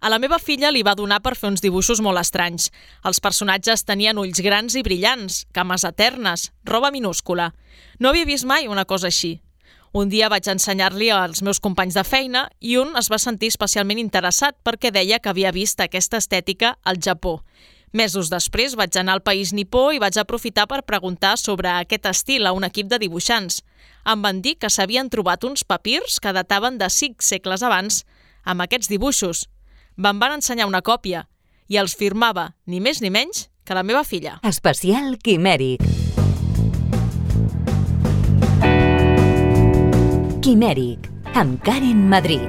A la meva filla li va donar per fer uns dibuixos molt estranys. Els personatges tenien ulls grans i brillants, cames eternes, roba minúscula. No havia vist mai una cosa així. Un dia vaig ensenyar-li als meus companys de feina i un es va sentir especialment interessat perquè deia que havia vist aquesta estètica al Japó. Mesos després vaig anar al país nipó i vaig aprofitar per preguntar sobre aquest estil a un equip de dibuixants. Em van dir que s'havien trobat uns papirs que dataven de 5 segles abans amb aquests dibuixos. Me'n van ensenyar una còpia i els firmava ni més ni menys que la meva filla. Especial Quimèric. Quimèric, amb Karen Madrid.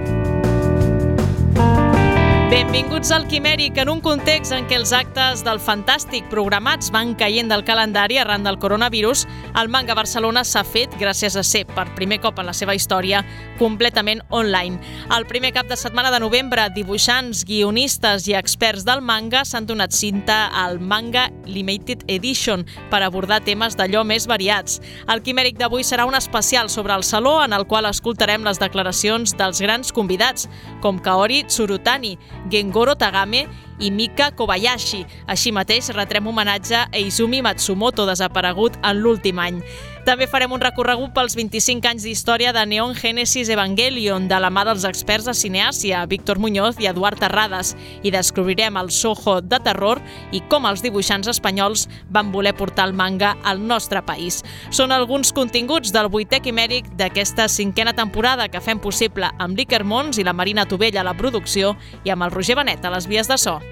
Benvinguts al Quimèric, en un context en què els actes del Fantàstic programats van caient del calendari arran del coronavirus. El Manga Barcelona s'ha fet gràcies a ser, per primer cop en la seva història, completament online. El primer cap de setmana de novembre, dibuixants, guionistes i experts del manga s'han donat cinta al Manga Limited Edition per abordar temes d'allò més variats. El Quimèric d'avui serà un especial sobre el Saló, en el qual escoltarem les declaracions dels grans convidats, com Kaori Tsurutani, Gengoro Tagame i Mika Kobayashi. Així mateix retrem homenatge a Izumi Matsumoto, desaparegut en l'últim any. També farem un recorregut pels 25 anys d'història de Neon Genesis Evangelion, de la mà dels experts de Cineàsia, Víctor Muñoz i Eduard Terrades, i descobrirem el Soho de terror i com els dibuixants espanyols van voler portar el manga al nostre país. Són alguns continguts del 8è Quimèric d'aquesta 5a temporada que fem possible amb l'Iker Mons i la Marina Tovella a la producció i amb el Roger Benet a les vies de so.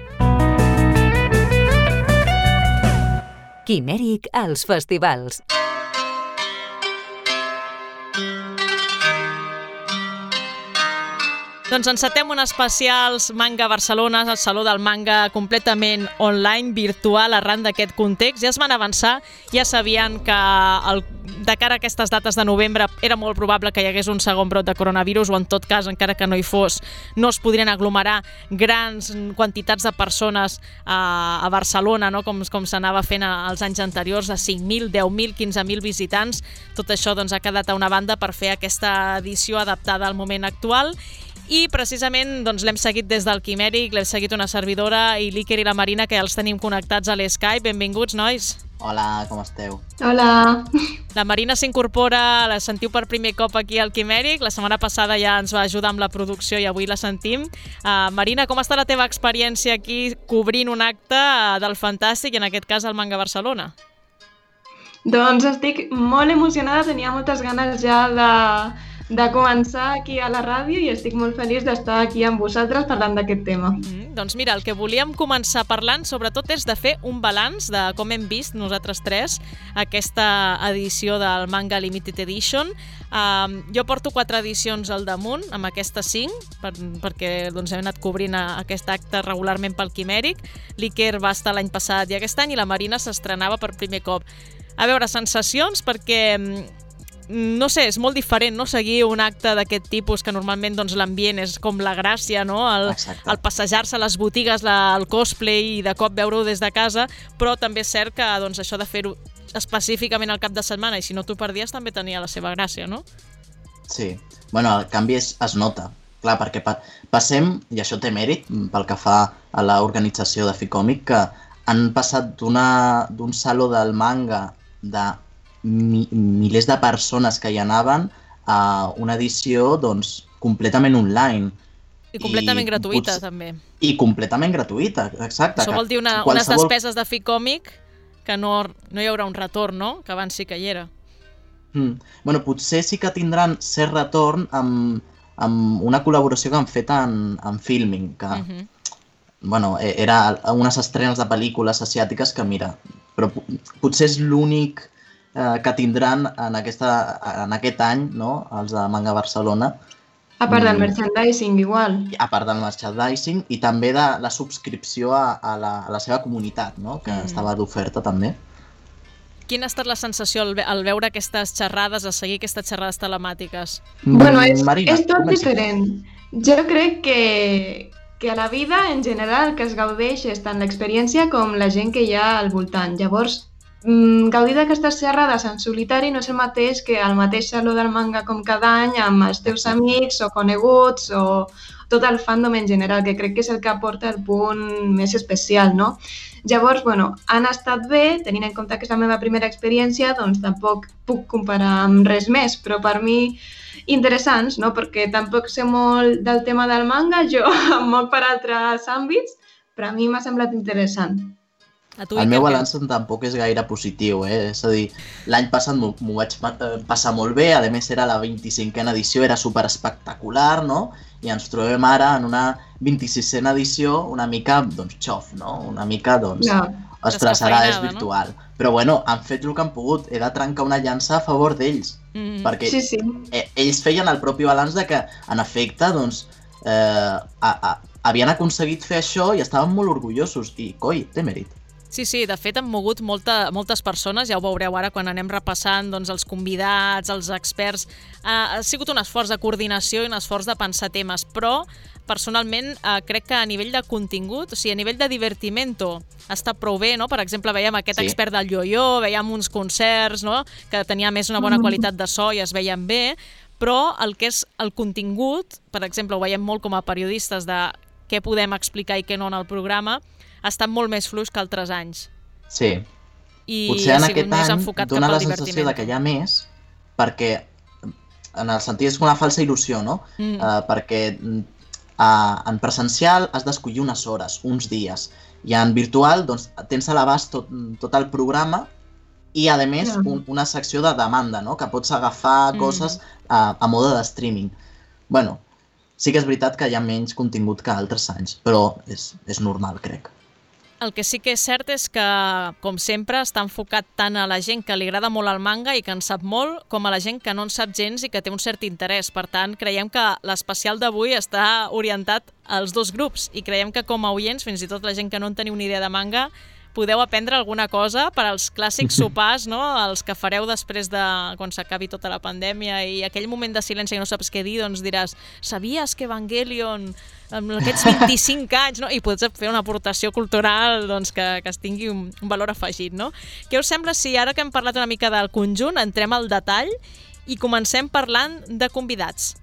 Quimèric als festivals. Doncs encetem un especial Manga Barcelona, el Saló del Manga completament online, virtual, arran d'aquest context. Ja es van avançar, ja sabien que de cara a aquestes dates de novembre era molt probable que hi hagués un segon brot de coronavirus, o en tot cas, encara que no hi fos, no es podrien aglomerar grans quantitats de persones a Barcelona, no? com s'anava fent als anys anteriors, de 5.000, 10.000, 15.000 visitants. Tot això doncs, ha quedat a una banda per fer aquesta edició adaptada al moment actual. I precisament doncs, l'hem seguit des del Quimèric, l'hem seguit una servidora i l'Iker i la Marina, que ja els tenim connectats a l'Skype. Benvinguts, nois. Hola, com esteu? Hola. La Marina s'incorpora, la sentiu per primer cop aquí al Quimèric. La setmana passada ja ens va ajudar amb la producció i avui la sentim. Marina, com està la teva experiència aquí cobrint un acte del Fantàstic, i en aquest cas el Manga Barcelona? Doncs estic molt emocionada, tenia moltes ganes ja de començar aquí a la ràdio i estic molt feliç d'estar aquí amb vosaltres parlant d'aquest tema. Doncs mira, el que volíem començar parlant sobretot és de fer un balanç de com hem vist nosaltres tres aquesta edició del Manga Limited Edition. Jo porto 4 edicions al damunt, amb aquestes 5, perquè doncs, hem anat cobrint aquest acte regularment pel Quimèric. L'Iker va estar l'any passat i aquest any, i la Marina s'estrenava per primer cop. A veure, sensacions, perquè no sé, és molt diferent, no?, seguir un acte d'aquest tipus, que normalment doncs, l'ambient és com la gràcia, no?, el passejar-se a les botigues, el cosplay, i de cop veure-ho des de casa, però també és cert que doncs, això de fer-ho específicament al cap de setmana, i si no t'ho perdies, també tenia la seva gràcia, no? Sí, bueno, el canvi es nota, clar, perquè passem, i això té mèrit pel que fa a l'organització de Ficòmic, que han passat d'un saló del manga de milers de persones que hi anaven a una edició doncs, completament online. I completament gratuïta, també. I completament gratuïta, exacte. Això vol dir unes despeses de Ficòmic que no hi haurà un retorn, no?, que abans sí que hi era. Bueno, potser sí que tindran cert retorn amb una col·laboració que han fet en Filming, que bueno, era unes estrenes de pel·lícules asiàtiques que, mira, però potser és l'únic que tindran en aquest any, no?, els de Manga Barcelona. A part del merchandising, igual. A part del merchandising i també de la subscripció a la seva comunitat, no?, que estava d'oferta també. Quina ha estat la sensació al veure aquestes xerrades, a seguir aquestes xerrades telemàtiques? Bueno, és tot diferent. Jo crec que a la vida, en general, que es gaudeix tant l'experiència com la gent que hi ha al voltant. Llavors, gaudir d'aquestes xerrades en solitari no és el mateix que al mateix saló del manga com cada any amb els teus amics o coneguts o tot el fandom en general, que crec que és el que aporta el punt més especial, no? Llavors, han estat bé, tenint en compte que és la meva primera experiència, doncs tampoc puc comparar amb res més, però per mi interessants, no? Perquè tampoc sé molt del tema del manga, jo em moc per altres àmbits, però a mi m'ha semblat interessant. El meu balanç tampoc és gaire positiu, és a dir, l'any passat m'ho vaig passar molt bé, a més era la 25a edició, era superespectacular, no? I ens trobem ara en una 26a edició una mica, doncs, xof, no? Una mica, doncs, ostres, ara és virtual. Però, han fet el que han pogut, he de trencar una llança a favor d'ells, perquè ells feien el propi balanç de que, en efecte, doncs, havien aconseguit fer això i estaven molt orgullosos, i, coi, té mèrit. Sí, de fet han mogut moltes persones, ja ho veureu ara quan anem repassant els convidats, els experts. Ha sigut un esforç de coordinació i un esforç de pensar temes, però personalment crec que a nivell de contingut, o sigui, a nivell de divertimento, està prou bé, no? Per exemple, veiem aquest expert del yo-yo, veiem uns concerts, no? Que tenia més una bona qualitat de so i es veien bé, però el que és el contingut, per exemple, ho veiem molt com a periodistes de què podem explicar i què no en el programa, ha estat molt més fluix que altres anys. Sí. Potser en aquest any dona la sensació que hi ha més, perquè en el sentit és una falsa il·lusió, no? Perquè en presencial has d'escollir unes hores, uns dies, i en virtual doncs, tens a l'abast tot el programa i, a més, una secció de demanda, no? Que pots agafar coses a mode de streaming. Sí que és veritat que hi ha menys contingut que altres anys, però és normal, crec. El que sí que és cert és que, com sempre, està enfocat tant a la gent que li agrada molt el manga i que en sap molt, com a la gent que no en sap gens i que té un cert interès. Per tant, creiem que l'especial d'avui està orientat als dos grups i creiem que com a oients, fins i tot la gent que no en teniu ni idea de manga, podeu aprendre alguna cosa per als clàssics sopars, no? Els que fareu després de quan s'acabi tota la pandèmia i aquell moment de silenci que no saps què dir, doncs diràs, sabies que Evangelion amb aquests 25 anys, no? I pots fer una aportació cultural doncs, que es tingui un valor afegit, no? Què us sembla si ara que hem parlat una mica del conjunt entrem al detall i comencem parlant de convidats?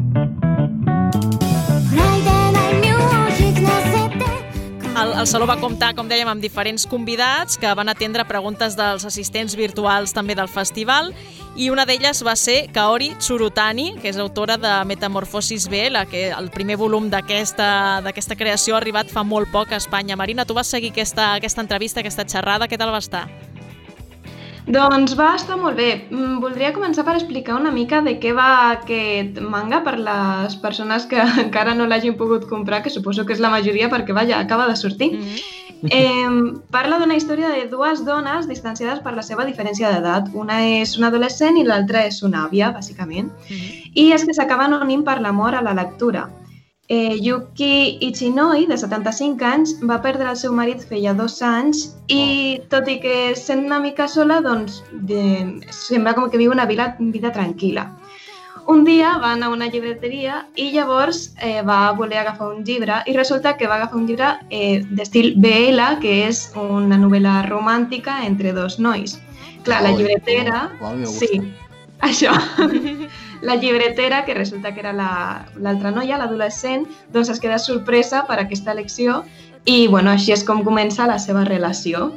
El Saló va comptar, com dèiem, amb diferents convidats que van atendre preguntes dels assistents virtuals també del festival i una d'elles va ser Kaori Tsurutani, que és autora de Metamorfosis B, que el primer volum d'aquesta creació ha arribat fa molt poc a Espanya. Marina, tu vas seguir aquesta entrevista, aquesta xerrada, què tal va estar? Doncs va estar molt bé. Voldria començar per explicar una mica de què va aquest manga per les persones que encara no l'hagin pogut comprar, que suposo que és la majoria perquè, acaba de sortir. Parla d'una història de dues dones distanciades per la seva diferència d'edat. Una és una adolescent i l'altra és una àvia, bàsicament. I és que s'acaben unint per l'amor a la lectura. Yuki Ichinoi, de 75 anys, va perdre el seu marit feia 2 anys i, tot i que sent una mica sola, doncs sembla com que viu una vida tranquil·la. Un dia va anar a una llibreteria i llavors va voler agafar un llibre i resulta que va agafar un llibre d'estil BL, que és una novel·la romàntica entre dos nois. Clar, la llibretera... Sí, això... La llibretera, que resulta que era l'altra noia, l'adolescent, doncs es queda sorpresa per aquesta elecció i, així és com comença la seva relació.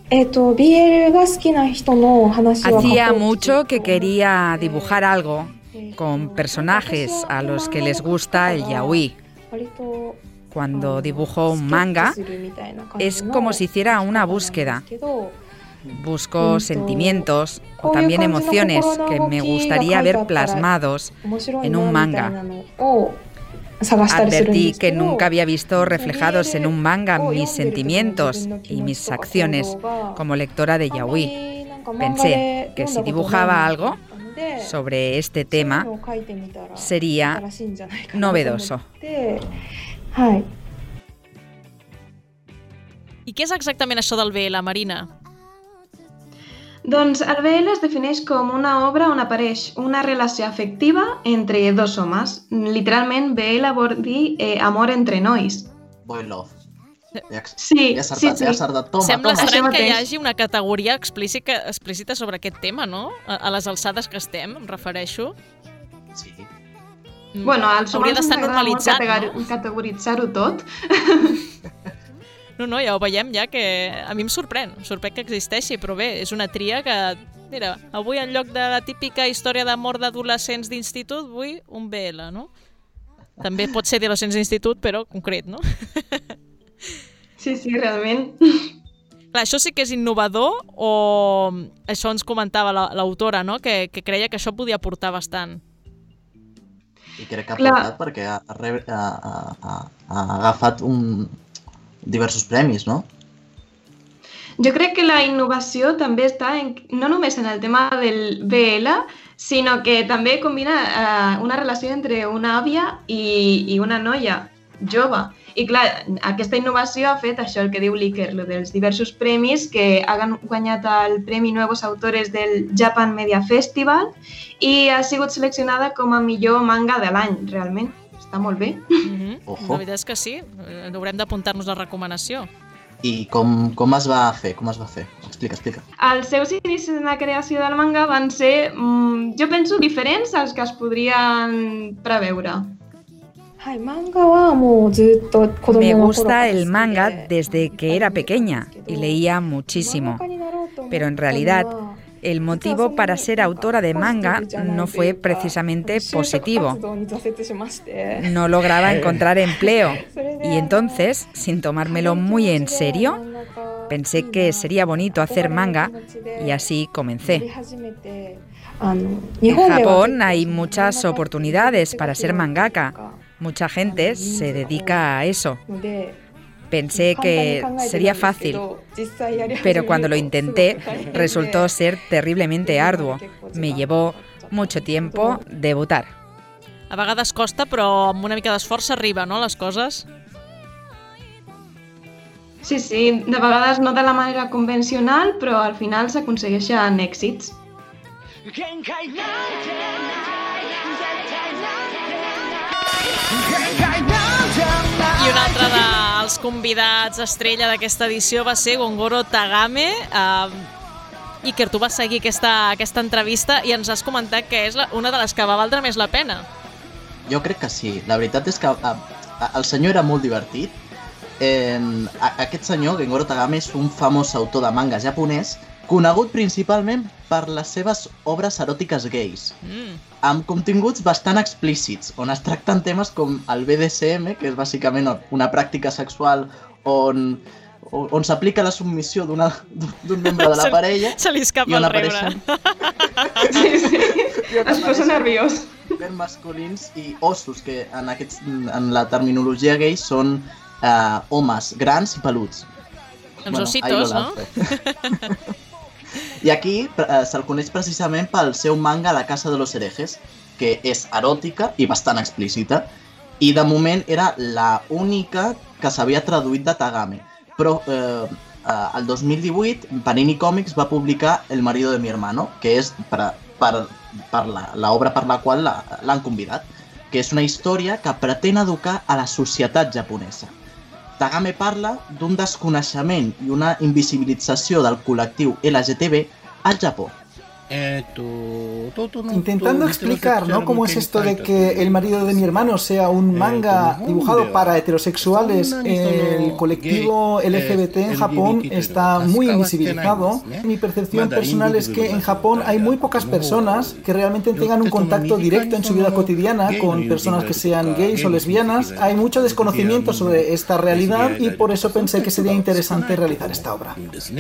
Hacía mucho que quería dibujar algo con personajes a los que les gusta el yaoi. Cuando dibujo un manga, es como si hiciera una búsqueda. Busco sentimientos o también emociones que me gustaría ver plasmados en un manga. Advertí que nunca había visto reflejados en un manga mis sentimientos y mis acciones como lectora de yaoi. Pensé que si dibujaba algo sobre este tema sería novedoso. I què és exactament això del BL, Marina? Doncs el BL es defineix com una obra on apareix una relació afectiva entre dos homes. Literalment, BL vol dir amor entre nois. Boy love. Sí. Sembla estrany que hi hagi una categoria explícita sobre aquest tema, no? A les alçades que estem, em refereixo. Sí. Bueno, als hauria humans d'estar ens agrada normalitzat, molt categoritzar-ho tot. No, ja ho veiem ja que a mi em sorprèn que existeixi, però bé, és una tria que, mira, avui en lloc de la típica història d'amor d'adolescents d'institut, vull un BL, no? També pot ser d'adolescents d'institut, però concret, no? Sí, realment. Clar, això sí que és innovador o això ens comentava l'autora, no? Que creia que això podia aportar bastant. I crec que ha aportat perquè ha agafat diversos premis, no? Jo crec que la innovació també està no només en el tema del BL, sinó que també combina una relació entre una àvia i una noia jove. I clar, aquesta innovació ha fet això, el que diu l'Iker, dels diversos premis que han guanyat el Premi Nuevos Autores del Japan Media Festival i ha sigut seleccionada com a millor manga de l'any, realment. Està molt bé. La veritat és que sí, haurem d'apuntar-nos la recomanació. I com es va fer? Explica. Els seus inicis en la creació del manga van ser, jo penso, diferents als que es podrien preveure. Me gusta el manga desde que era pequeña y leía muchísimo, pero en realidad el motivo para ser autora de manga no fue precisamente positivo. No lograba encontrar empleo y entonces, sin tomármelo muy en serio, pensé que sería bonito hacer manga y así comencé. En Japón hay muchas oportunidades para ser mangaka. Mucha gente se dedica a eso. Pensé que sería fácil, pero cuando lo intenté resultó ser terriblemente arduo. Me llevó mucho tiempo debutar. A vegades costa, però amb una mica d'esforç s'arriba, no, les coses? Sí, de vegades no de la manera convencional, però al final s'aconsegueixen èxits. I un altre dels convidats estrella d'aquesta edició va ser Gongoro Tagame. Iker, tu vas seguir aquesta entrevista i ens has comentat que és una de les que va valdre més la pena. Jo crec que sí. La veritat és que el senyor era molt divertit. Aquest senyor, Gongoro Tagame, és un famós autor de manga japonès conegut principalment per les seves obres eròtiques gais, amb continguts bastant explícits, on es tracten temes com el BDSM, que és bàsicament una pràctica sexual on s'aplica la submissió d'un membre de la parella. Se li escapa el riure. Sí, es posa nerviós. Ben masculins i ossos, que en la terminologia gay són homes grans i peluts. Els ositos, no? I aquí se'l coneix precisament pel seu manga La Casa de los Herejes, que és eròtica i bastant explícita, i de moment era l'única que s'havia traduït de Tagame. Però el 2018 Panini Comics va publicar El marido de mi hermano, que és per l'obra per la qual l'han convidat, que és una història que pretén educar a la societat japonesa. Tagame parla d'un desconeixement i una invisibilització del col·lectiu LGTB al Japó. Intentando explicar, ¿no?, cómo es esto de que El marido de mi hermano sea un manga dibujado para heterosexuales. El colectivo LGBT en Japón está muy invisibilizado. Mi percepción personal es que en Japón hay muy pocas personas que realmente tengan un contacto directo en su vida cotidiana con personas que sean gays o lesbianas. Hay mucho desconocimiento sobre esta realidad y por eso pensé que sería interesante realizar esta obra.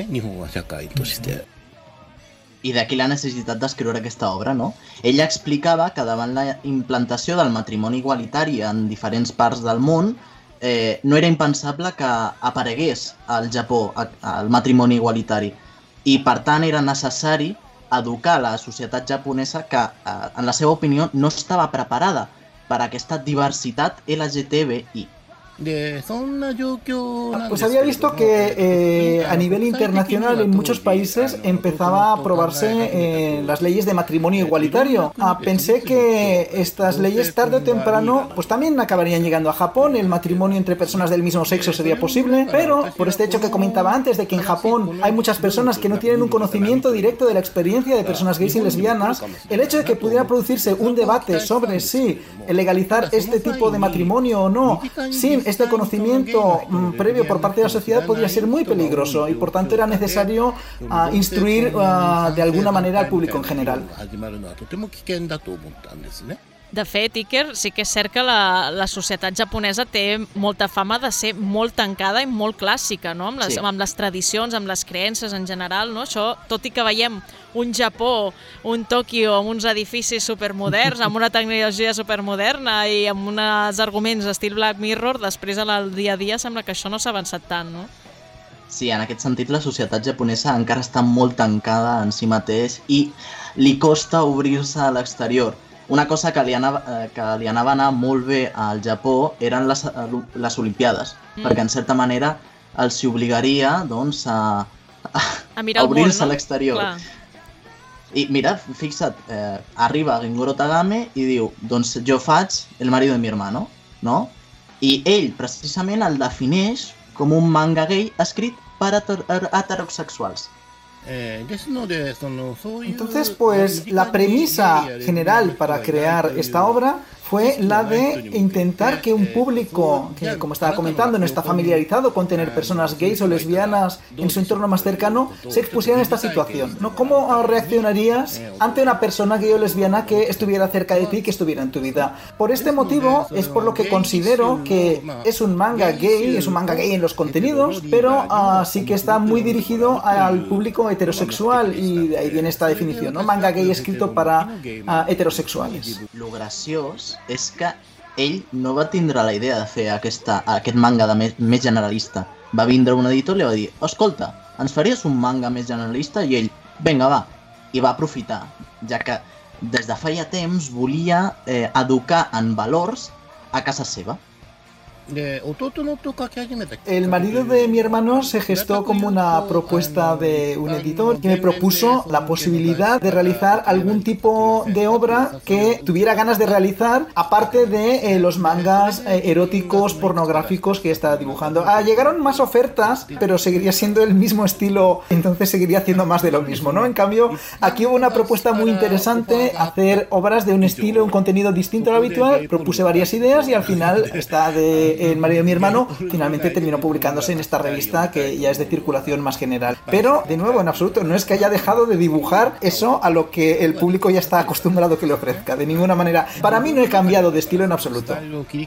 I d'aquí la necessitat d'escriure aquesta obra, no? Ella explicava que davant la implantació del matrimoni igualitari en diferents parts del món, no era impensable que aparegués al Japó el matrimoni igualitari. I, per tant, era necessari educar la societat japonesa que, en la seva opinió, no estava preparada per aquesta diversitat LGTBI. Pues había visto que a nivel internacional en muchos países empezaba a aprobarse las leyes de matrimonio igualitario. Pensé que estas leyes tarde o temprano pues también acabarían llegando a Japón. El matrimonio entre personas del mismo sexo sería posible, pero por este hecho que comentaba antes de que en Japón hay muchas personas que no tienen un conocimiento directo de la experiencia de personas gays y lesbianas, el hecho de que pudiera producirse un debate sobre si legalizar este tipo de matrimonio o no, sin este conocimiento previo por parte de la sociedad, podría ser muy peligroso y por tanto era necesario instruir de alguna manera al público en general. De fet, Iker, sí que és cert que la societat japonesa té molta fama de ser molt tancada i molt clàssica, no? Amb les tradicions, amb les creences en general, no? Això, tot i que veiem un Japó, un Tòquio amb uns edificis supermoderns, amb una tecnologia supermoderna i amb uns arguments estil Black Mirror, després al dia a dia sembla que això no s'ha avançat tant, no? Sí, en aquest sentit la societat japonesa encara està molt tancada en si mateix i li costa obrir-se a l'exterior. Una cosa que li anava a anar molt bé al Japó eren les Olimpiades, perquè en certa manera els obligaria doncs, a obrir-se a l'exterior. Clar. I mira, fixa't, arriba Gengoro Tagame i diu, doncs jo faig El marido de mi hermano, no? I ell precisament el defineix com un manga gay escrit per heterosexuals. Entonces, pues la premisa general para crear esta obra fue la de intentar que un público que, como estaba comentando, no está familiarizado con tener personas gays o lesbianas en su entorno más cercano, se expusiera en esta situación, ¿no? ¿Cómo reaccionarías ante una persona gay o lesbiana que estuviera cerca de ti, que estuviera en tu vida? Por este motivo es por lo que considero que es un manga gay en los contenidos, pero sí que está muy dirigido al público heterosexual y de ahí viene esta definición, ¿no? Manga gay escrito para heterosexuals. Lo graciós és que ell no va tindre la idea de fer aquest manga més generalista. Va vindre un editor i li va dir, escolta, ens faries un manga més generalista? I ell, vinga, va. I va aprofitar, ja que des de feia temps volia educar en valors a casa seva. El marido de mi hermano se gestó como una propuesta de un editor que me propuso la posibilidad de realizar algún tipo de obra que tuviera ganas de realizar, aparte de los mangas eróticos, pornográficos que estaba dibujando. Llegaron más ofertas, pero seguiría siendo el mismo estilo, entonces seguiría haciendo más de lo mismo, ¿no? En cambio, aquí hubo una propuesta muy interesante, hacer obras de un estilo, un contenido distinto al habitual. Propuse varias ideas y al final esta de El marido de mi hermano finalmente terminó publicándose en esta revista que ya es de circulación más general. Pero, de nuevo, en absoluto, no es que haya dejado de dibujar eso a lo que el público ya está acostumbrado que le ofrezca, de ninguna manera. Para mí no he cambiado de estilo en absoluto.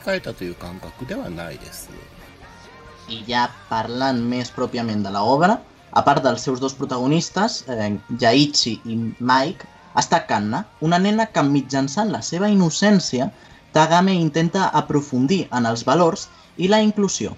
I ja parlant més pròpiament de l'obra, a part dels seus dos protagonistes, Yaichi i Mike, està Kanna, una nena que mitjançant la seva innocència Tagame intenta aprofundir en els valors i la inclusió.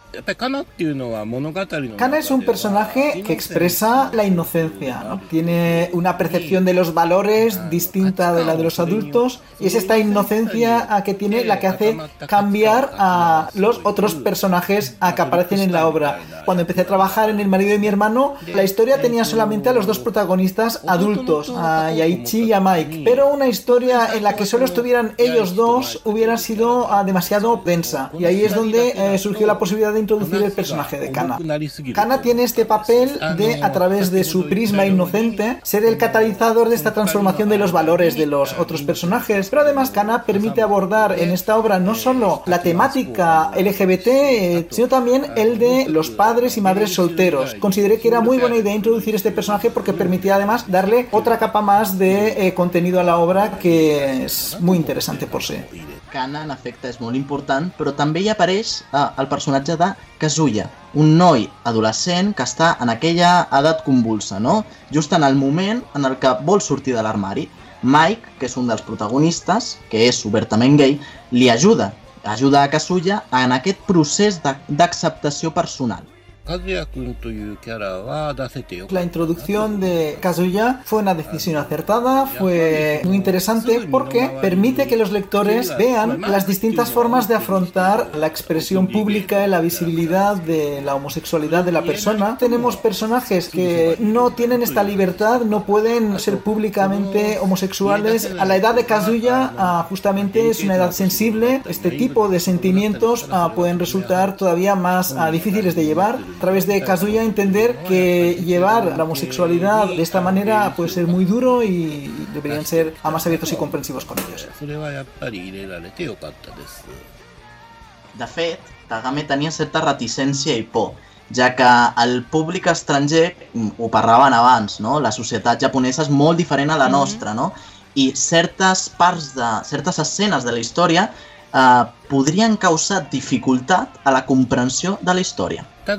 Kana es un personaje que expresa la inocencia, ¿no? Tiene una percepción de los valores distinta de la de los adultos y es esta inocencia que tiene la que hace cambiar a los otros personajes que aparecen en la obra. Cuando empecé a trabajar en El marido de mi hermano, la historia tenía solamente a los dos protagonistas adultos, a Yaichi y a Mike, pero una historia en la que solo estuvieran ellos dos hubiera sido demasiado densa y ahí es donde surgió la posibilidad de introducir el personaje de Kana. Kana tiene este papel de, a través de su prisma inocente, ser el catalizador de esta transformación de los valores de los otros personajes, pero además Kana permite abordar en esta obra no solo la temática LGBT, sino también el de los padres y madres solteros. Consideré que era muy buena idea introducir este personaje porque permitía además darle otra capa más de contenido a la obra que és muy interesante por sí. Kana, en efecte, és molt important, però també hi apareix el personatge de Kazuya, un noi adolescent que està en aquella edat convulsa, no? Just en el moment en el que vol sortir de l'armari. Mike, que és un dels protagonistes, que és obertament gay, li ajuda a Kazuya en aquest procés d'acceptació personal. La introducción de Kazuya fue una decisión acertada, fue muy interesante porque permite que los lectores vean las distintas formas de afrontar la expresión pública y la visibilidad de la homosexualidad de la persona. Tenemos personajes que no tienen esta libertad, no pueden ser públicamente homosexuales. A la edad de Kazuya justamente es una edad sensible. Este tipo de sentimientos pueden resultar todavía más difíciles de llevar. A través de Kazuya entender que llevar la homosexualidad de esta manera puede ser muy duro y deberían ser más abiertos y comprensivos con ellos. De fet, Kagame tenia certa reticència i por, ja que el públic estranger, ho parlaven abans, no? La societat japonesa és molt diferent a la nostra, no? I certes escenes de la història podrien causar dificultat a la comprensió de la història.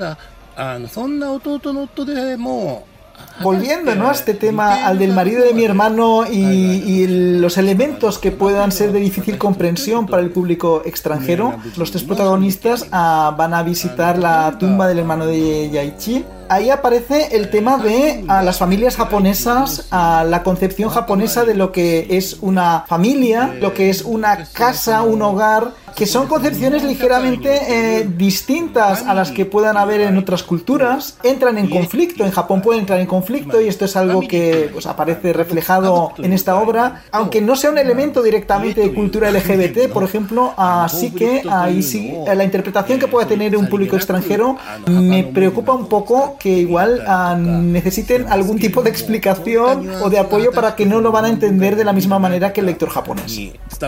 Volviendo, ¿no?, a este tema, al del marido de mi hermano y los elementos que puedan ser de difícil comprensión para el público extranjero, los tres protagonistas van a visitar la tumba del hermano de Yaichi. Ahí aparece el tema de las familias japonesas, la concepción japonesa de lo que es una familia, lo que es una casa, un hogar, que son concepciones ligeramente distintas a las que puedan haber en otras culturas. Entran en conflicto, en Japón pueden entrar en conflicto y esto es algo que pues, aparece reflejado en esta obra, aunque no sea un elemento directamente de cultura LGBT, por ejemplo, sí que ahí sí, la interpretación que pueda tener un público extranjero me preocupa un poco que igual necesiten algún tipo de explicación o de apoyo para que no lo van a entender de la misma manera que el lector japonés.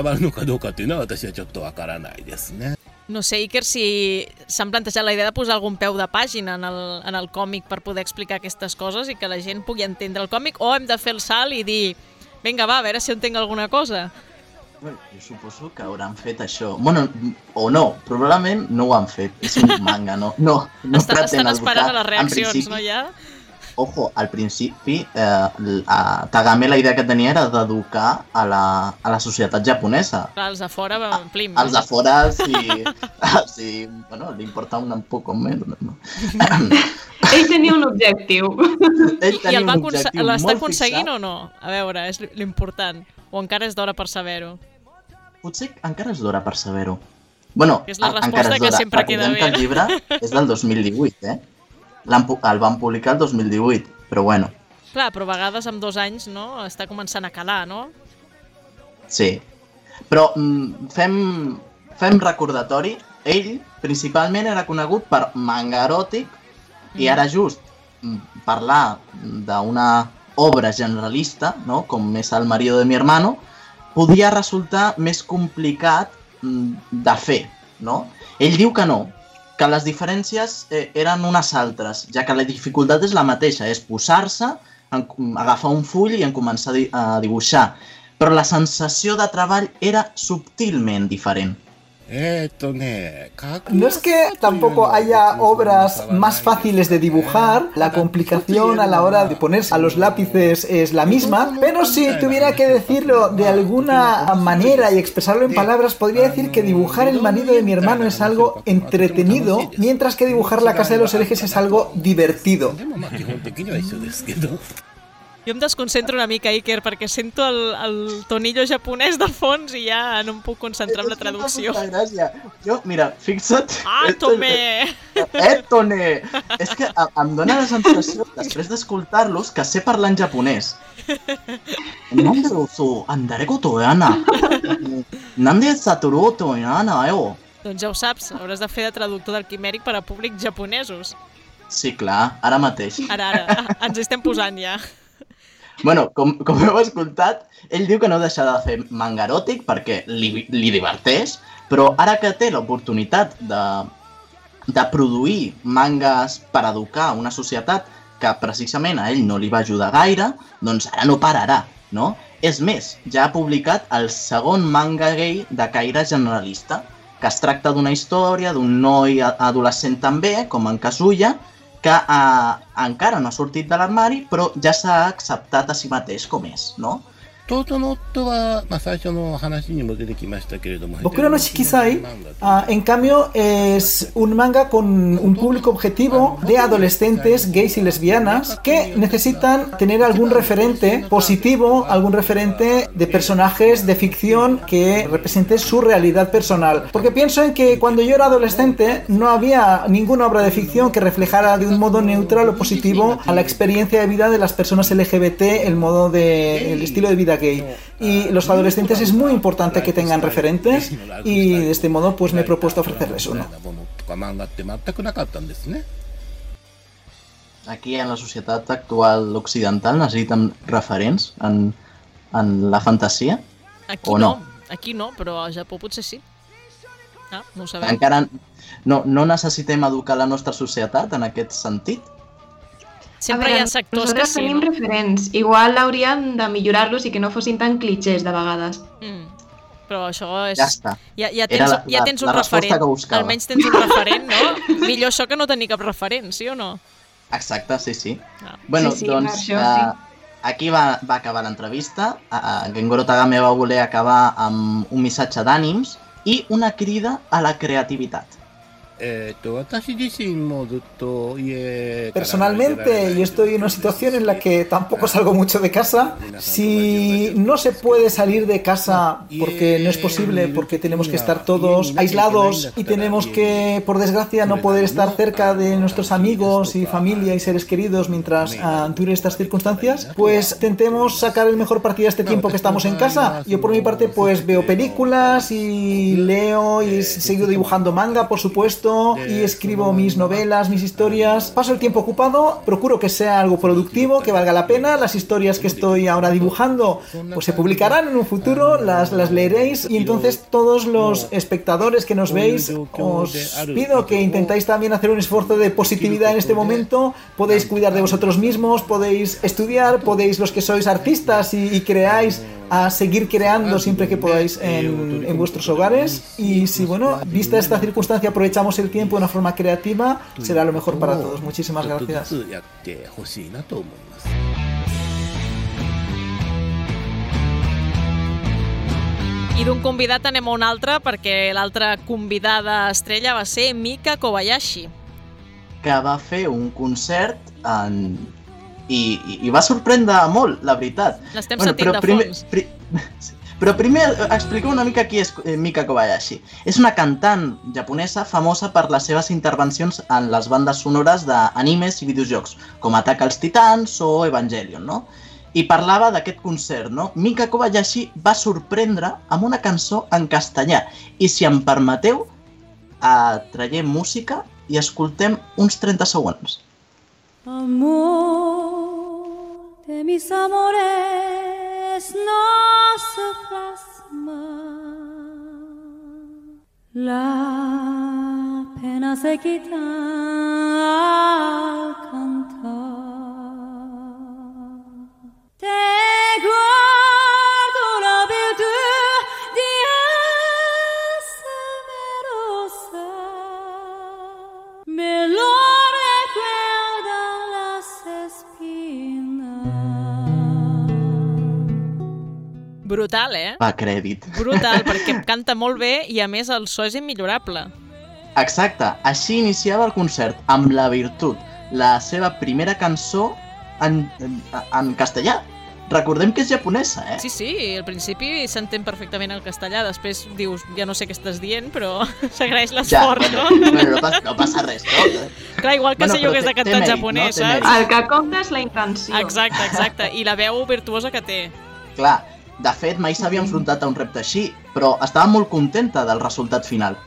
No sé, Iker, si s'han plantejat la idea de posar algun peu de pàgina en el còmic per poder explicar aquestes coses i que la gent pugui entendre el còmic, o hem de fer el salt i dir, vinga, va, a veure si entenc alguna cosa. Bueno, jo suposo que hauran fet això. Bueno, o no, probablement no ho han fet. És un manga, no Estan esperant a les reaccions, no, ja? Ojo, al principi, Kagame la idea que tenia era d'educar a la societat japonesa. Clar, els de fora, plim. Els de fora, sí, bueno, li importa un poc més. No? Ell tenia un objectiu. I l'està aconseguint o no? A veure, és l'important. O encara és d'hora per saber-ho? Potser encara és d'hora per saber-ho. Bueno, és la resposta que sempre queda bé. Recordem que el llibre és del 2018, el van publicar el 2018, però bueno. Clar, però a vegades amb 2 anys, no? Està començant a calar, no? Sí, però fem recordatori. Ell principalment era conegut per manga eròtic i ara just parlar d'una obra generalista, no? Com és El marido de mi hermano, podia resultar més complicat de fer, no? Ell diu que no, que les diferències eren unes altres, ja que la dificultat és la mateixa, és posar-se, agafar un full i començar a dibuixar, però la sensació de treball era subtilment diferent. No es que tampoco haya obras más fáciles de dibujar, la complicación a la hora de ponerse a los lápices es la misma, pero si tuviera que decirlo de alguna manera y expresarlo en palabras, podría decir que dibujar El marido de mi hermano es algo entretenido, mientras que dibujar La casa de los herejes es algo divertido. Jo em desconcentro una mica, Iker, perquè sento el tonillo japonès de fons i ja no em puc concentrar en la traducció. És molta gràcia. Jo, mira, fixa't... Atome! Etone! És que em dóna la sensació, després d'escoltar-los, que sé parlar en japonès. Nande so andareko to ana. Nande saturo to ana, Doncs ja ho saps, hauràs de fer de traductor del Quimèric per a públics japonesos. Sí, clar, ara mateix. Ara, ens estem posant ja. Bueno, com heu escoltat, ell diu que no deixarà de fer manga eròtic perquè li diverteix, però ara que té l'oportunitat de produir mangas per educar una societat que precisament a ell no li va ajudar gaire, doncs ara no pararà, no? És més, ja ha publicat el segon manga gay de caire generalista, que es tracta d'una història d'un noi adolescent també, com en Kazuya, que encara no ha sortit de l'armari, però ja s'ha acceptat a si mateix com és, no? 弟の夫は、最初の話にも出てきましたけれども、 Boku no Shikisai, en cambio, es un manga con un público objetivo de adolescentes gays y lesbianas que necesitan tener algún referente positivo, algún referente de personajes de ficción que represente su realidad personal. Porque pienso en que cuando yo era adolescente no había ninguna obra de ficción que reflejara de un modo neutral o positivo a la experiencia de vida de las personas LGBT, el estilo de vida gay. Y los adolescentes es muy importante que tengan referentes y de este modo pues me he propuesto ofrecerles uno. Aquí en la societat actual occidental necessiten referents en la fantasia? Aquí o no? Aquí no, però al Japó potser sí. No ho sabem. Encara no necessitem educar la nostra societat en aquest sentit? Sempre hi ha sectors que sí, tenim referents. Igual hauríem de millorar-los i que no fossin tan clichés de vegades. Però això és... Ja està. Ja tens un referent. Almenys tens un referent, no? Millor això que no tenir cap referent, sí o no? Exacte, sí. Bueno, doncs aquí va acabar l'entrevista. Gengoro Tagame va voler acabar amb un missatge d'ànims i una crida a la creativitat. Personalmente, yo estoy en una situación en la que tampoco salgo mucho de casa. Si no se puede salir de casa porque no es posible, porque tenemos que estar todos aislados y tenemos que, por desgracia, no poder estar cerca de nuestros amigos y familia y seres queridos mientras duren estas circunstancias, pues intentemos sacar el mejor partido de este tiempo que estamos en casa. Yo por mi parte pues veo películas y leo y sigo dibujando manga, por supuesto, y escribo mis novelas, mis historias. Paso el tiempo ocupado, procuro que sea algo productivo, que valga la pena. Las historias que estoy ahora dibujando pues se publicarán en un futuro, las leeréis, y entonces todos los espectadores que nos veis, os pido que intentáis también hacer un esfuerzo de positividad en este momento. Podéis cuidar de vosotros mismos, podéis estudiar, podéis, los que sois artistas y creáis, a seguir creando siempre que podáis en vuestros hogares. Y si, bueno, vista esta circunstancia, aprovechamos el tiempo de una forma creativa, será lo mejor para todos. Muchísimas gracias. I d'un convidat anem a un altre, perquè l'altra convidada estrella va ser Mika Kobayashi, que va fer un concert i va sorprendre molt, la veritat. L'estem sentint de fons. Però primer explico una mica qui és Mika Kobayashi. És una cantant japonesa famosa per les seves intervencions en les bandes sonores d'animes i videojocs, com Ataca als Titans o Evangelion, no? I parlava d'aquest concert, no? Mika Kobayashi va sorprendre amb una cançó en castellà. I si em permeteu, traiem música i escoltem uns 30 segons. Amor de mis amores no se plasma, la pena se quita al cantar. Te guardo la virtud de esa merosa, me lo recuerdan las espinas. Brutal, Va, crèdit. Brutal, perquè canta molt bé i a més el so és immillorable. Exacte, així iniciava el concert, amb La virtud, la seva primera cançó en castellà. Recordem que és japonesa, Sí, al principi s'entén perfectament el castellà, després dius, ja no sé què estàs dient, però s'agraeix l'esforç, no? Bueno, no passa res, no? Clar, igual que si jo hagués de cantar en japonès, saps? El que compta és la intenció. Exacte, i la veu virtuosa que té. Clar, de fet, mai s'havia enfrontat a un repte així, però estava molt contenta del resultat final.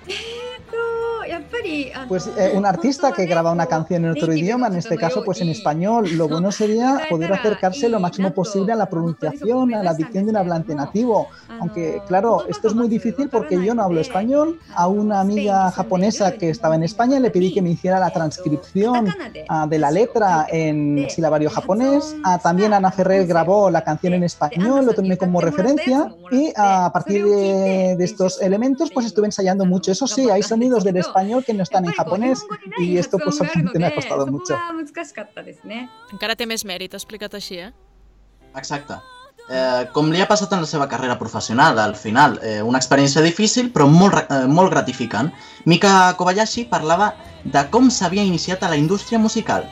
Pues un artista que graba una canción en otro idioma, en este caso pues en español, lo bueno sería poder acercarse lo máximo posible a la pronunciación, a la dicción de un hablante nativo. Aunque claro, esto es muy difícil porque yo no hablo español. A una amiga japonesa que estaba en España le pedí que me hiciera la transcripción de la letra en silabario japonés. También Ana Ferrer grabó la canción en español, lo tomé como referencia y a partir de estos elementos pues estuve ensayando mucho. Eso sí, hay sonidos del español que no están en japonés y esto pues obviamente me ha costado mucho. Encara té més mèrit explicat així, Exacte. com li ha passat en la seva carrera professional, al final. Una experiència difícil, però molt gratificant. Mika Kobayashi parlava de com s'havia iniciat a la indústria musical.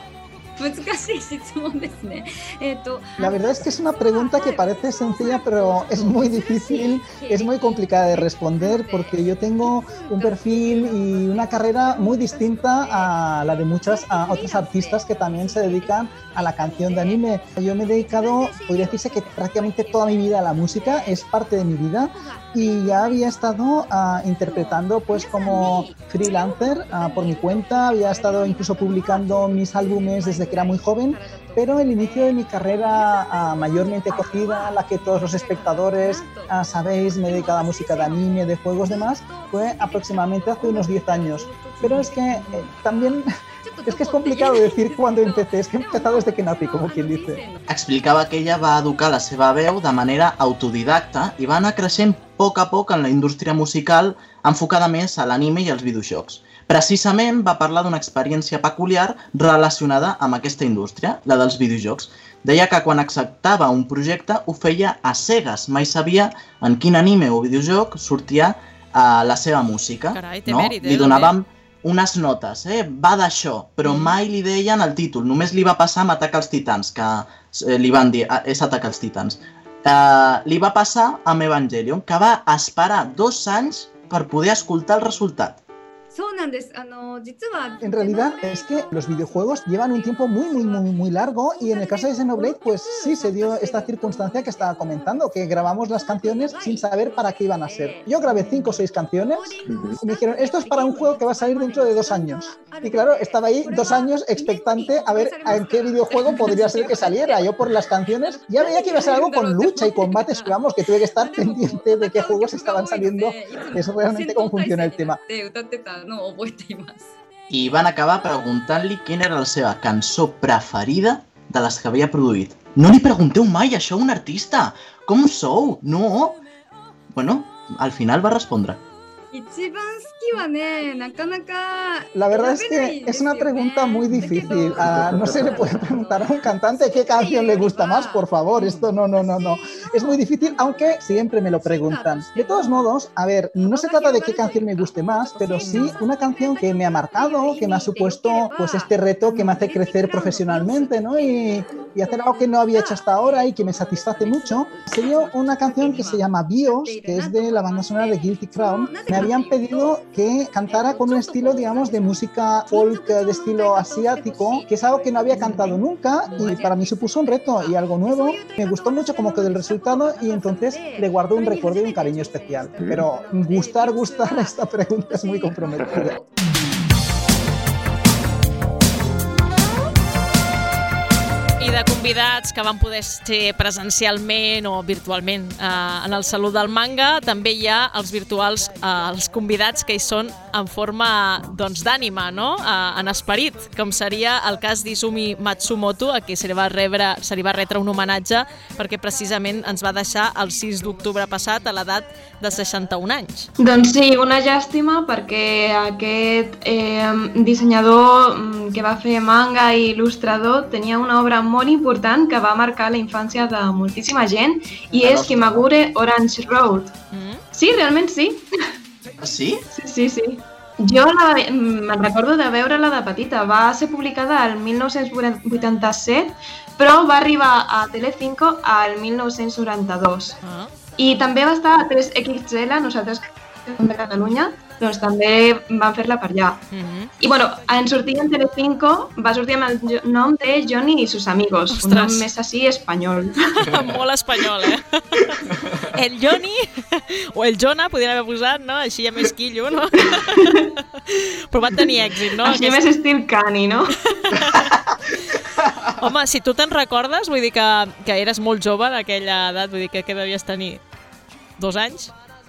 La verdad es que es una pregunta que parece sencilla, pero es muy difícil, es muy complicada de responder porque yo tengo un perfil y una carrera muy distinta a la de muchas otros artistas que también se dedican a la canción de anime. Yo me he dedicado, podría decirse que prácticamente toda mi vida a la música, es parte de mi vida, y ya había estado interpretando pues como freelancer por mi cuenta, había estado incluso publicando mis álbumes desde que era muy joven, pero el inicio de mi carrera mayormente cogida, la que todos los espectadores sabéis, me he dedicado a música de anime, de juegos, demás, fue aproximadamente hace unos 10 años. Pero es que también es que es complicado decir cuándo empecé, es que he empezado desde que nací, como quien dice. Explicava que ella va educar la seva veu de manera autodidacta i va anar creixent a poc en la indústria musical enfocada més a l'anime i als videojocs. Precisament va parlar d'una experiència peculiar relacionada amb aquesta indústria, la dels videojocs. Deia que quan acceptava un projecte ho feia a cegues, mai sabia en quin anime o videojoc sortia la seva música. Carai, té mèrit, Li donàvem unes notes, va d'això, però mai li deien el títol, només li va passar amb Atac als Titans, que li van dir, és Atac als Titans. Li va passar amb Evangelion, que va esperar 2 anys per poder escoltar el resultat. En realidad es que los videojuegos llevan un tiempo muy largo, y en el caso de Xenoblade pues sí se dio esta circunstancia que estaba comentando, que grabamos las canciones sin saber para qué iban a ser. Yo grabé 5 o 6 canciones y me dijeron, esto es para un juego que va a salir dentro de 2 años. Y claro, estaba ahí 2 años expectante a ver en qué videojuego podría ser que saliera. Yo por las canciones ya veía que iba a ser algo con lucha y combates, que vamos, que tuve que estar pendiente de qué juegos estaban saliendo. Eso realmente cómo funciona el tema. I van acabar preguntant-li quina era la seva cançó preferida de les que havia produït. No li pregunteu mai això a un artista! Com sou? No! Bueno, al final va respondre. La verdad es que es una pregunta muy difícil. No se le puede preguntar a un cantante qué canción le gusta más, por favor. Esto no. Es muy difícil, aunque siempre me lo preguntan. De todos modos, a ver, no se trata de qué canción me guste más, pero sí una canción que me ha marcado, que me ha supuesto pues este reto que me hace crecer profesionalmente, ¿no? Y hacer algo que no había hecho hasta ahora y que me satisface mucho. Sería una canción que se llama BIOS, que es de la banda sonora de Guilty Crown. Me habían pedido que cantara con un estilo, digamos, de música folk de estilo asiático, que es algo que no había cantado nunca y para mí supuso un reto y algo nuevo. Me gustó mucho como quedó el resultado y entonces le guardo un recuerdo y un cariño especial. Pero gustar, esta pregunta es muy comprometida. I de convidats que van poder ser presencialment o virtualment en el Salut del Manga, també hi ha els virtuals, els convidats que hi són en forma d'ànima, no? En esperit, com seria el cas d'Izumi Matsumoto, a qui se li va retre un homenatge perquè precisament ens va deixar el 6 d'octubre passat a l'edat de 61 anys. Doncs sí, una llàstima perquè aquest dissenyador que va fer manga i il·lustrador tenia una obra molt important que va marcar la infància de moltíssima gent i és Kimagure Orange Road. Sí, realment sí. Sí? Sí. Jo me'n recordo de veure-la de petita. Va ser publicada el 1987, però va arribar a Telecinco al 1992. I també va estar a 3XL, nosaltres que som de Catalunya, doncs també van fer-la per allà. I bueno, en sortir en Telecinco va sortir amb el nom de Johnny y sus amigos. Ostres. Un nom més així espanyol. Molt espanyol, El Johnny o el Jonah podrien haver posat, no? Així ja més quillo, no? Però va tenir èxit, no? Així més estil cani, no? Home, si tu te'n recordes, vull dir que eres molt jove en aquella edat, vull dir que devies tenir 2 anys?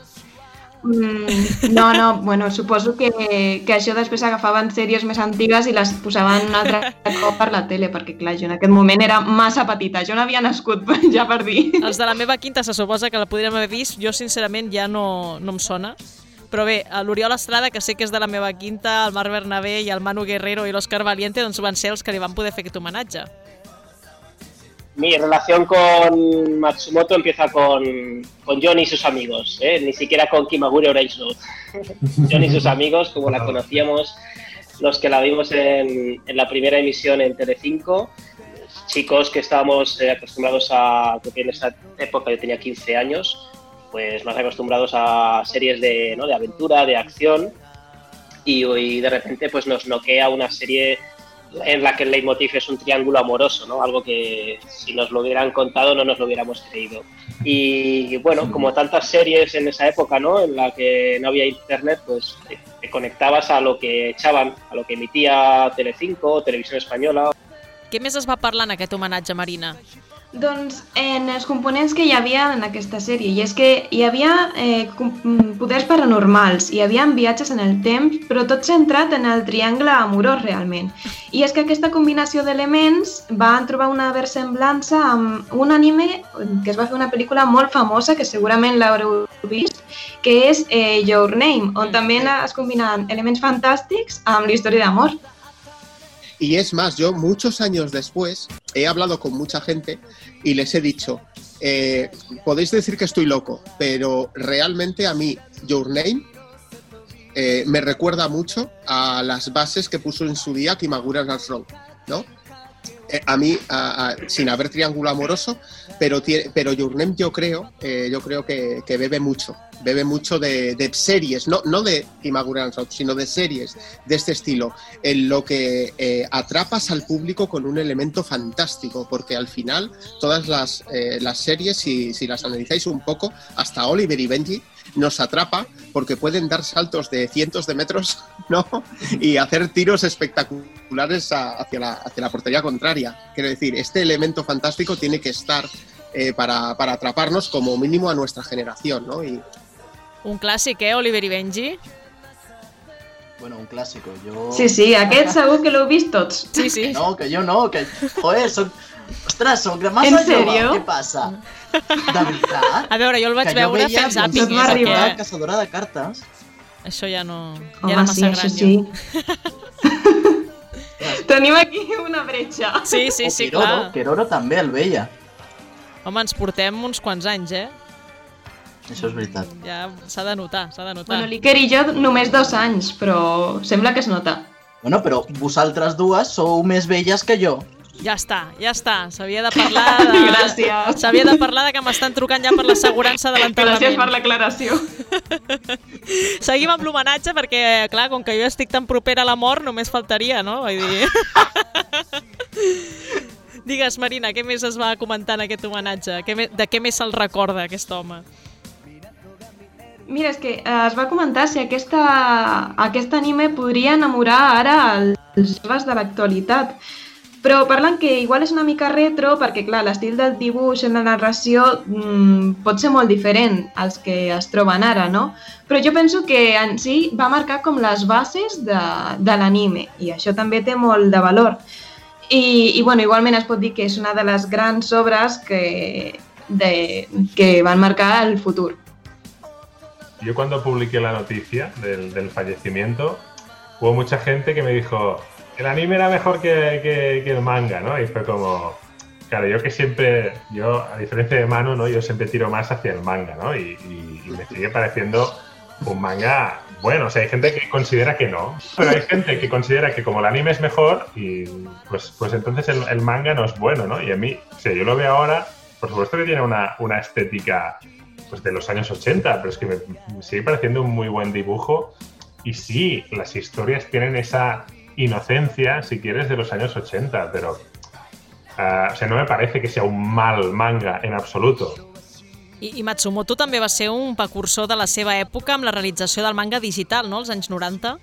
No, bueno, suposo que això després agafaven sèries més antigues i les posaven un altre cop per la tele, perquè clar, jo en aquest moment era massa petita, jo no havia nascut ja per dir. Els de la meva quinta se suposa que la podríem haver vist, jo sincerament ja no em sona, però bé, l'Oriol Estrada, que sé que és de la meva quinta, el Marc Bernabé i el Manu Guerrero i l'Òscar Valiente, doncs van ser els que li van poder fer aquest homenatge. Mi relación con Matsumoto empieza con Johnny y sus amigos, ni siquiera con Kimagure Orange Road. Johnny y sus amigos, como la conocíamos, los que la vimos en la primera emisión en Telecinco, chicos que estábamos acostumbrados a, porque en esa época yo tenía 15 años, pues más acostumbrados a series de aventura, de acción, y de repente pues nos noquea una serie en la que el leitmotiv es un triángulo amoroso, ¿no? Algo que si nos lo hubieran contado no nos lo hubiéramos creído. Y bueno, como tantas series en esa época, ¿no? En la que no había internet, pues te conectabas a lo que echaban, a lo que emitía Telecinco, Televisión Espanyola. Què més es va parlar en aquest homenatge, Marina? Doncs en els components que hi havia en aquesta sèrie, i és que hi havia poders paranormals, hi havia viatges en el temps, però tot centrat en el triangle amorós realment. I és que aquesta combinació d'elements van trobar una versemblança amb un anime que es va fer una pel·lícula molt famosa, que segurament l'haureu vist, que és Your Name, on també es combinen elements fantàstics amb la història d'amor. Y es más, yo muchos años después he hablado con mucha gente y les he dicho, podéis decir que estoy loco, pero realmente a mí Your Name me recuerda mucho a las bases que puso en su día Kimagure Orange Road, ¿no? A mí, sin haber triángulo amoroso, pero Your Name yo creo que bebe mucho de series, no de Kimagure Orange Road, sino de series de este estilo, en lo que atrapas al público con un elemento fantástico, porque al final todas las series, si las analizáis un poco, hasta Oliver y Benji, nos atrapa porque pueden dar saltos de cientos de metros, ¿no? Y hacer tiros espectaculares hacia la portería contraria. Quiero decir, este elemento fantástico tiene que estar para atraparnos como mínimo a nuestra generación, ¿no? Un clàssic, Oliver i Benji? Bueno, un clàssico. Jo... Sí, aquest segur que l'heu vist tots. Sí. No, que jo no, que... Joder, Ostres, soc massa jove, què passa? De veritat? A veure, jo el vaig veure fent zàping. Que jo veia Caçadora de cartes. Això ja no... Home, ja era massa gran, jo. Tenim aquí una bretxa. Sí, clar. Keroro també el veia. Home, ens portem uns quants anys, Això és veritat. Ja s'ha de notar. Bueno, l'Iker i jo només 2 anys, però sembla que es nota. Bueno, però vosaltres dues sou més velles que jo. Ja està. S'havia de parlar de... Gràcies. S'havia de parlar de que m'estan trucant ja per l'assegurança de l'enterrament. Gràcies per l'aclaració. Seguim amb l'homenatge perquè, clar, com que jo estic tan propera a la mort, només faltaria, no? Vull dir... Digues, Marina, què més es va comentar en aquest homenatge? De què més se'l recorda, aquest home? Mira, és que es va comentar si aquest anime podria enamorar ara els joves de l'actualitat. Però parlen que igual és una mica retro perquè, clar, l'estil del dibuix en la narració pot ser molt diferent als que es troben ara, no? Però jo penso que en si va marcar com les bases de l'anime i això també té molt de valor. I bueno, igualment es pot dir que és una de les grans obres que van marcar el futur. Yo cuando publiqué la noticia del fallecimiento, hubo mucha gente que me dijo, el anime era mejor que el manga, ¿no? Y fue como, claro, yo a diferencia de Manu, ¿no? Yo siempre tiro más hacia el manga, ¿no? Y me sigue pareciendo un manga bueno. O sea, hay gente que considera que no, pero hay gente que considera que como el anime es mejor, y pues entonces el manga no es bueno, ¿no? Y a mí, o sea, yo lo veo ahora, por supuesto que tiene una estética pues de los años 80, pero es que me sigue pareciendo un muy buen dibujo. Y sí, las historias tienen esa inocencia, si quieres, de los años 80, pero o sea, no me parece que sea un mal manga en absoluto. I Matsumoto també va ser un precursor de la seva època amb la realització del manga digital, no?, als anys 90.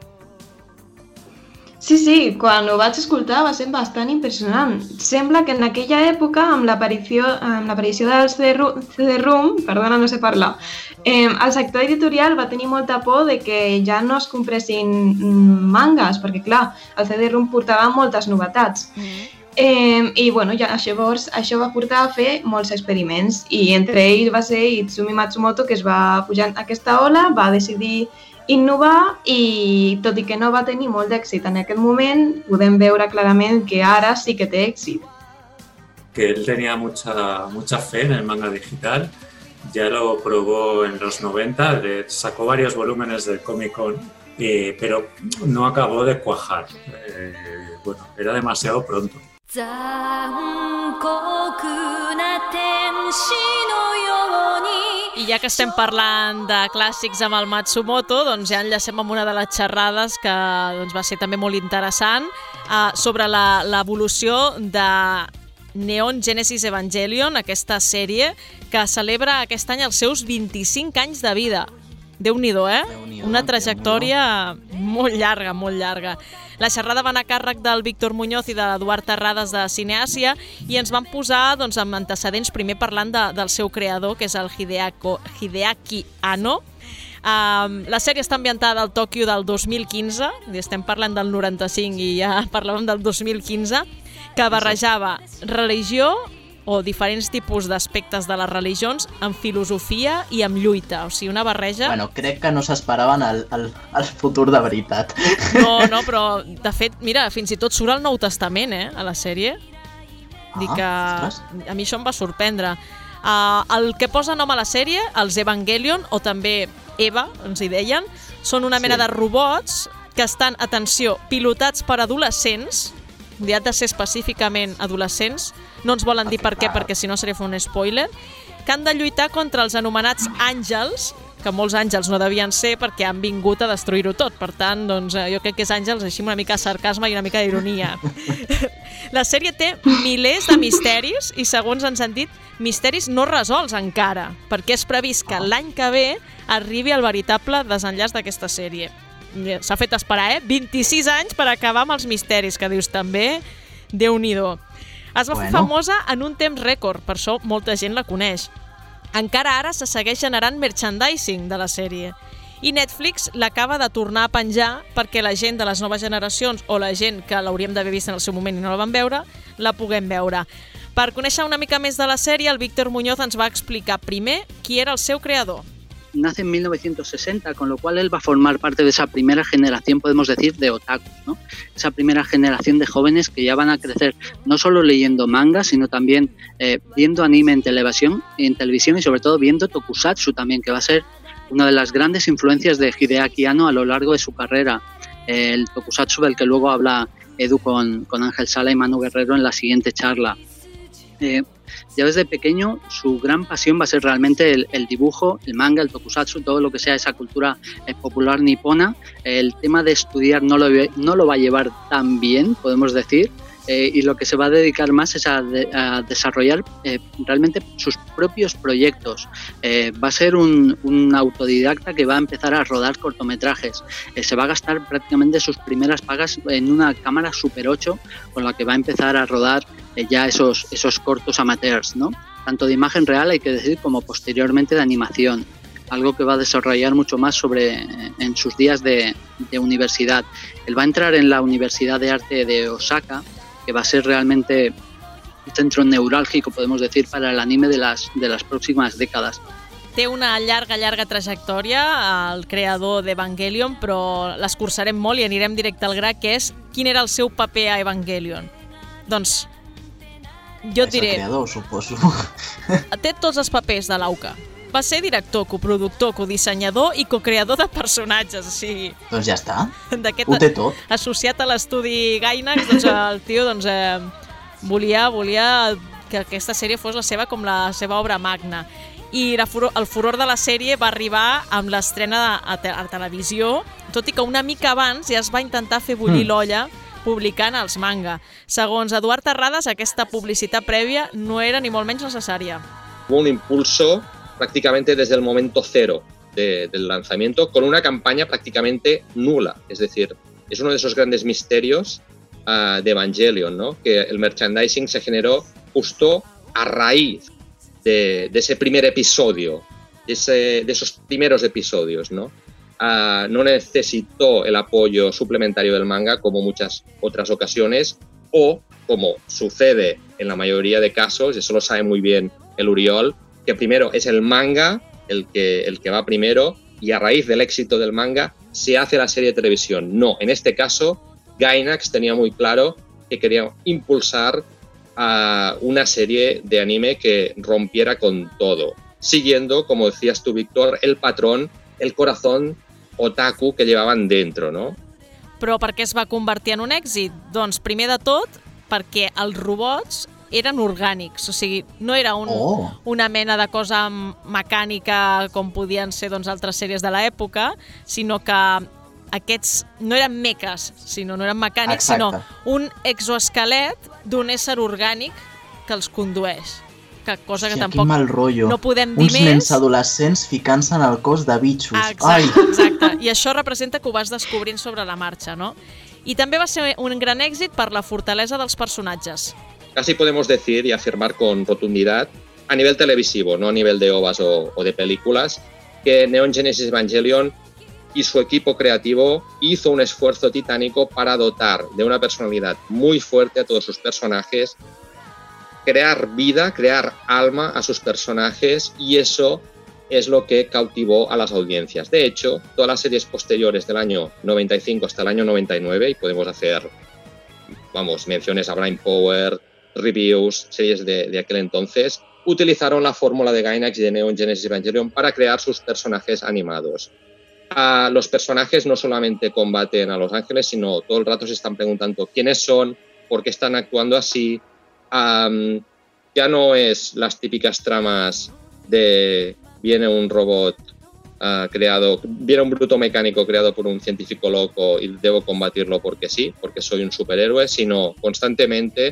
Sí, quan ho vaig escoltar va ser bastant impressionant. Sembla que en aquella època, amb l'aparició del CD-ROM, perdona, no sé parlar, el sector editorial va tenir molta por de que ja no es compressin mangas, perquè clar, el CD-ROM portava moltes novetats. I bueno, llavors això va portar a fer molts experiments i entre ells va ser Itsumi Matsumoto, que es va pujar a aquesta ola, va decidir innovar i tot i que no va tenir molt d'èxit en aquest moment, podem veure clarament que ara sí que té èxit. que él tenía mucha fe en el manga digital. Ya lo probó en los 90, sacó varios volúmenes del Comic Con, pero no acabó de cuajar. Bueno, era demasiado pronto. I ja que estem parlant de clàssics amb el Matsumoto, doncs ja enllacem amb una de les xerrades que doncs, va ser també molt interessant sobre l'evolució de Neon Genesis Evangelion, aquesta sèrie que celebra aquest any els seus 25 anys de vida. Déu-n'hi-do, Una trajectòria molt llarga, molt llarga. La xerrada va anar a càrrec del Víctor Muñoz i de l'Eduard Terrades de Cineàsia i ens van posar doncs, amb antecedents, primer parlant del seu creador, que és el Hideaki Anno. La sèrie està ambientada al Tòquio del 2015, i estem parlant del 95 i ja parlàvem del 2015, que barrejava religió o diferents tipus d'aspectes de les religions amb filosofia i amb lluita. O sigui, una barreja... Bueno, crec que no s'esperaven el futur de veritat. No, però, de fet, mira, fins i tot surt el Nou Testament, a la sèrie. Dic que a mi això em va sorprendre. El que posa nom a la sèrie, els Evangelion, o també Eva, ens hi deien, són una mena de robots que estan, atenció, pilotats per adolescents, i ha de ser específicament adolescents, no ens volen dir per què, perquè si no seria fer un spoiler, que han de lluitar contra els anomenats àngels, que molts àngels no devien ser perquè han vingut a destruir-ho tot. Per tant, doncs, jo crec que és àngels així amb una mica de sarcasme i una mica d'ironia. La sèrie té milers de misteris i, segons ens han dit, misteris no resolts encara, perquè és previst que l'any que ve arribi el veritable desenllaç d'aquesta sèrie. S'ha fet esperar, 26 anys per acabar amb els misteris, que dius també, Déu-n'hi-do. Es va fer famosa en un temps rècord, per això molta gent la coneix. Encara ara se segueix generant merchandising de la sèrie. I Netflix l'acaba de tornar a penjar perquè la gent de les noves generacions o la gent que l'hauríem d'haver vist en el seu moment i no la van veure, la puguem veure. Per conèixer una mica més de la sèrie, el Víctor Muñoz ens va explicar primer qui era el seu creador. Nace en 1960, con lo cual él va a formar parte de esa primera generación, podemos decir, de otakus, ¿no? Esa primera generación de jóvenes que ya van a crecer no solo leyendo manga, sino también viendo anime en televisión y sobre todo viendo tokusatsu también, que va a ser una de las grandes influencias de Hideaki Anno a lo largo de su carrera. El tokusatsu del que luego habla Edu con Ángel Sala y Manu Guerrero en la siguiente charla. Ya desde pequeño su gran pasión va a ser realmente el dibujo, el manga, el tokusatsu, todo lo que sea esa cultura popular nipona. El tema de estudiar no lo va a llevar tan bien, podemos decir, y lo que se va a dedicar más es a desarrollar realmente sus propios proyectos. Va a ser un autodidacta que va a empezar a rodar cortometrajes. Se va a gastar prácticamente sus primeras pagas en una cámara Super 8 con la que va a empezar a rodar ya esos cortos amateurs, ¿no? Tanto de imagen real, hay que decir, como posteriormente de animación. Algo que va a desarrollar mucho más en sus días de universidad. Él va a entrar en la Universidad de Arte de Osaka, que va a ser realmente un centro neurálgico, podemos decir, para el anime de las próximas décadas. Té una llarga trajectòria, el creador d'Evangelion, però l'escurçarem molt i anirem directe al gra, que és quin era el seu paper a Evangelion. Doncs jo et diré... És el creador, suposo. Té tots els papers de l'AUCA. Va ser director, coproductor, codissenyador i cocreador de personatges, o sigui... Doncs ja està, ho té tot. Associat a l'estudi Gainax, doncs el tio volia que aquesta sèrie fos la seva obra magna. I el furor de la sèrie va arribar amb l'estrena a televisió, tot i que una mica abans ja es va intentar fer bullir l'olla publicant els manga. Segons Eduard Terrades, aquesta publicitat prèvia no era ni molt menys necessària. Hubo un impulso prácticamente desde el momento cero del lanzamiento, con una campaña prácticamente nula. Es decir, es uno de esos grandes misterios de Evangelion, ¿no? Que el merchandising se generó justo a raíz de ese primer episodio, de esos primeros episodios, ¿no? No necesitó el apoyo suplementario del manga como muchas otras ocasiones, o como sucede en la mayoría de casos, eso lo sabe muy bien el Uriol, que primero es el manga el que va primero y a raíz del éxito del manga se hace la serie de televisión. No, en este caso Gainax tenía muy claro que quería impulsar una serie de anime que rompiera con todo, siguiendo, como decías tú, Víctor, el patrón, el corazón otaku que llevaven dentro, no? Però per què es va convertir en un èxit? Doncs, primer de tot, perquè els robots eren orgànics, o sigui, no era una mena de cosa mecànica com podien ser doncs, altres sèries de l'època, sinó que aquests no eren meques, no eren mecànics, sinó un exoesquelet d'un ésser orgànic que els condueix. Cosa que tampoc quin mal rotllo. No podem dir Uns nens adolescents ficant-se en el cos de bitxos. Exacte. I això representa que ho vas descobrint sobre la marxa, no? I també va ser un gran èxit per la fortalesa dels personatges. Casi podemos decir y afirmar con rotundidad, a nivel televisivo, no a nivel de OVAs o de películas, que Neon Genesis Evangelion y su equipo creativo hizo un esfuerzo titánico para dotar de una personalidad muy fuerte a todos sus personajes, crear vida, crear alma a sus personajes, y eso es lo que cautivó a las audiencias. De hecho, todas las series posteriores del año 95 hasta el año 99, y podemos hacer, menciones a Brain Power, reviews, series de aquel entonces, utilizaron la fórmula de Gainax y de Neon Genesis Evangelion para crear sus personajes animados. Los personajes no solamente combaten a los ángeles, sino todo el rato se están preguntando quiénes son, por qué están actuando así. Ya no es las típicas tramas de viene un robot viene un bruto mecánico creado por un científico loco y debo combatirlo porque sí, porque soy un superhéroe, sino constantemente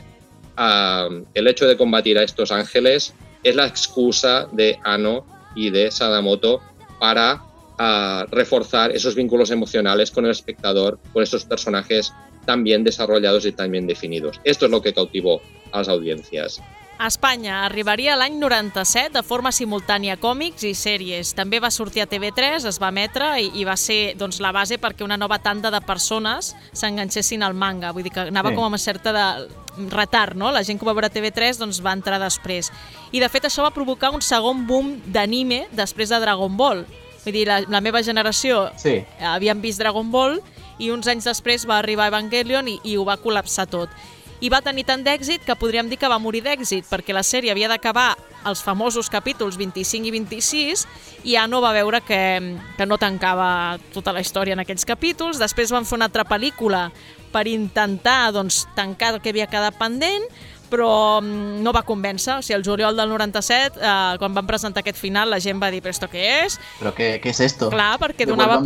el hecho de combatir a estos ángeles es la excusa de Anno y de Sadamoto para reforzar esos vínculos emocionales con el espectador, con estos personajes tan bien desarrollados y tan bien definidos. Esto es lo que cautivó a las audiencias. A Espanya arribaria l'any 97 de forma simultània a còmics i sèries. També va sortir a TV3, es va emetre i va ser doncs, la base perquè una nova tanda de persones s'enganxessin al manga. Vull dir que anava com amb una certa de retard, no? La gent que va veure TV3 doncs, va entrar després. I de fet això va provocar un segon boom d'anime després de Dragon Ball. Vull dir, la meva generació havien vist Dragon Ball i uns anys després va arribar Evangelion i ho va col·lapsar tot. I va tenir tant d'èxit que podríem dir que va morir d'èxit, perquè la sèrie havia d'acabar els famosos capítols 25 i 26 i Anno va veure que no tancava tota la història en aquells capítols. Després van fer una altra pel·lícula per intentar tancar el que havia quedat pendent, però no va convèncer. O sigui, el juliol del 97, quan van presentar aquest final, la gent va dir, però esto què és? Però què és esto? Clar, perquè donava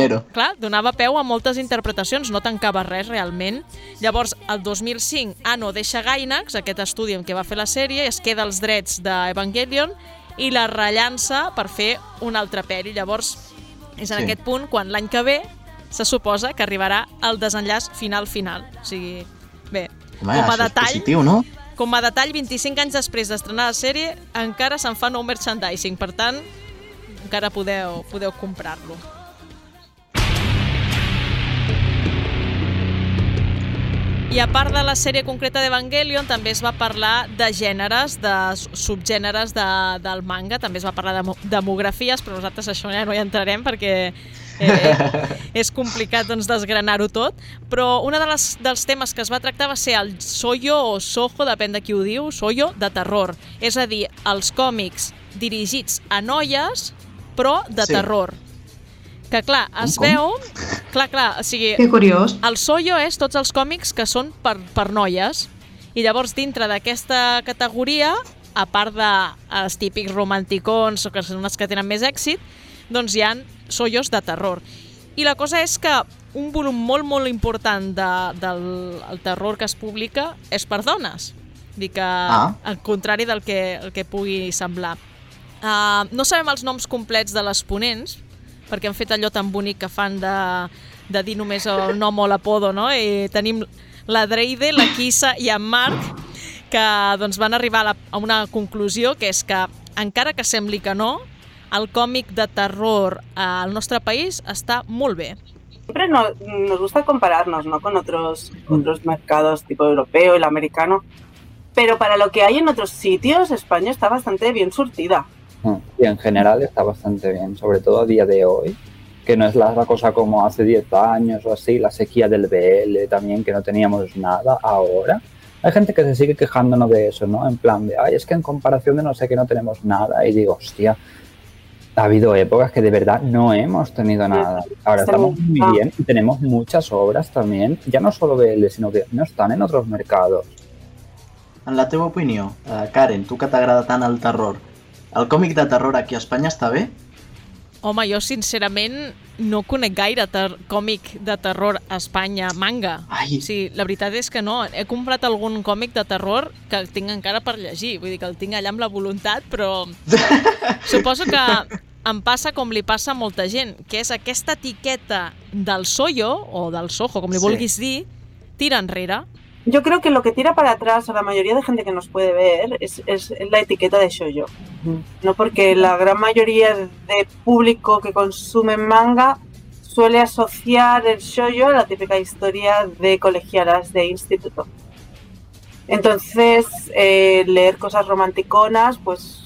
peu a moltes interpretacions, no tancava res realment. Llavors, el 2005, Anno deixa Gainax, aquest estudi en què va fer la sèrie, es queda els drets d'Evangelion i la rellança per fer una altra pel·li. Llavors, és en aquest punt quan l'any que ve se suposa que arribarà el desenllaç final. O sigui, bé, com a detall, positiu, no? Com a detall, 25 anys després d'estrenar la sèrie, encara se'n fa nou merchandising, per tant, encara podeu comprar-lo. I a part de la sèrie concreta d'Evangelion, també es va parlar de gèneres, de subgèneres del manga, també es va parlar de demografies, però nosaltres això ja no hi entrarem perquè és complicat desgranar-ho tot, però un dels temes que es va tractar va ser el shoujo o shoujo, depèn de qui ho diu, shoujo de terror, és a dir, els còmics dirigits a noies, però de terror. Que clar, es veu... Clar, o sigui... Que curiós. El shoujo és tots els còmics que són per noies, i llavors dintre d'aquesta categoria, a part dels típics romanticons, que són els que tenen més èxit, doncs hi ha shoujos de terror. I la cosa és que un volum molt, molt important del terror que es publica és per dones. Dir que, al contrari del que pugui semblar. No sabem els noms complets de les ponents, perquè han fet allò tan bonic que fan de dir només el nom o l'apodo, no? I tenim la Dreide, la Kisa i en Marc, que doncs, van arribar a una conclusió, que és que, encara que sembli que no, el còmic de terror al nostre país està molt bé. Siempre nos gusta compararnos, ¿no?, con otros mercados tipo europeo y el americano, pero para lo que hay en otros sitios, España está bastante bien surtida. Y en general está bastante bien, sobre todo a día de hoy, que no es la cosa como hace 10 años o así, la sequía del BL también, que no teníamos nada ahora. Hay gente que se sigue quejándonos de eso, ¿no? En plan de, ay, es que en comparación de no sé qué no tenemos nada. Y digo, hostia, ha habido épocas que de verdad no hemos tenido nada. Ahora estamos muy bien y tenemos muchas obras también, ya no solo BL, sino que no están en otros mercados. En la teva opinió, Karen, tu que t'agrada tant el terror, el còmic de terror aquí a Espanya està bé? Home, jo sincerament no conec gaire còmic de terror a Espanya, manga. Ai. Sí, la veritat és que no. He comprat algun còmic de terror que el tinc encara per llegir. Vull dir que el tinc allà amb la voluntat, però suposo que em passa com li passa a molta gent, que és aquesta etiqueta del sollo, o del sojo, com li vulguis dir, tira enrere. Yo creo que lo que tira para atrás a la mayoría de gente que nos puede ver es la etiqueta de shoujo, ¿no? Porque la gran mayoría de público que consume manga suele asociar el shoujo a la típica historia de colegialas de instituto. Entonces, leer cosas romanticonas, pues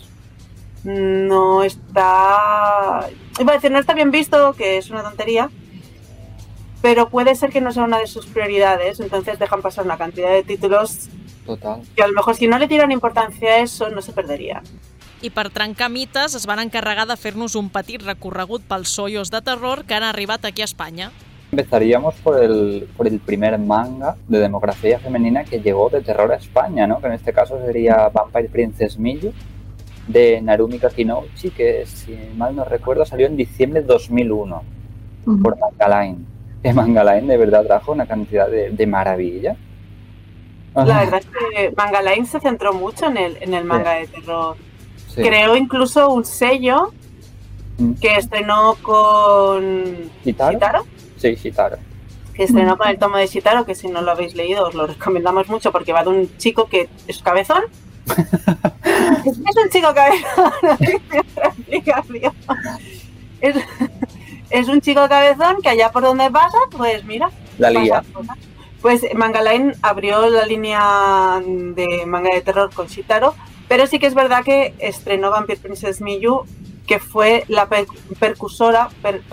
no está... Iba a decir, no está bien visto, que es una tontería, pero puede ser que no sea una de sus prioridades, entonces dejan pasar una cantidad de títulos que a lo mejor si no le tiran importancia a eso no se perdería. I per trencar mites es van encarregar de fer-nos un petit recorregut pels sollos de terror que han arribat aquí a Espanya. Empezaríamos por el primer manga de demografía femenina que llegó de terror a España, ¿no? Que en este caso sería Vampire Princess Miyu, de Narumi Kakinouchi, que si mal no recuerdo salió en diciembre de 2001 por Manga Line. Que Manga Line de verdad trajo una cantidad de maravilla. La verdad es que Manga Line se centró mucho en el manga de terror. Sí. Creó incluso un sello que estrenó con Shitaro. Sí, Shitaro. Que estrenó con el tomo de Shitaro, que si no lo habéis leído os lo recomendamos mucho porque va de un chico que es cabezón. Es un chico cabezón. Es un chico cabezón que allá por donde pasa, pues mira, la lía. Pues Manga Line abrió la línea de manga de terror con Shitaro, pero sí que es verdad que estrenó Vampire Princess Miyu, que fue la precursora.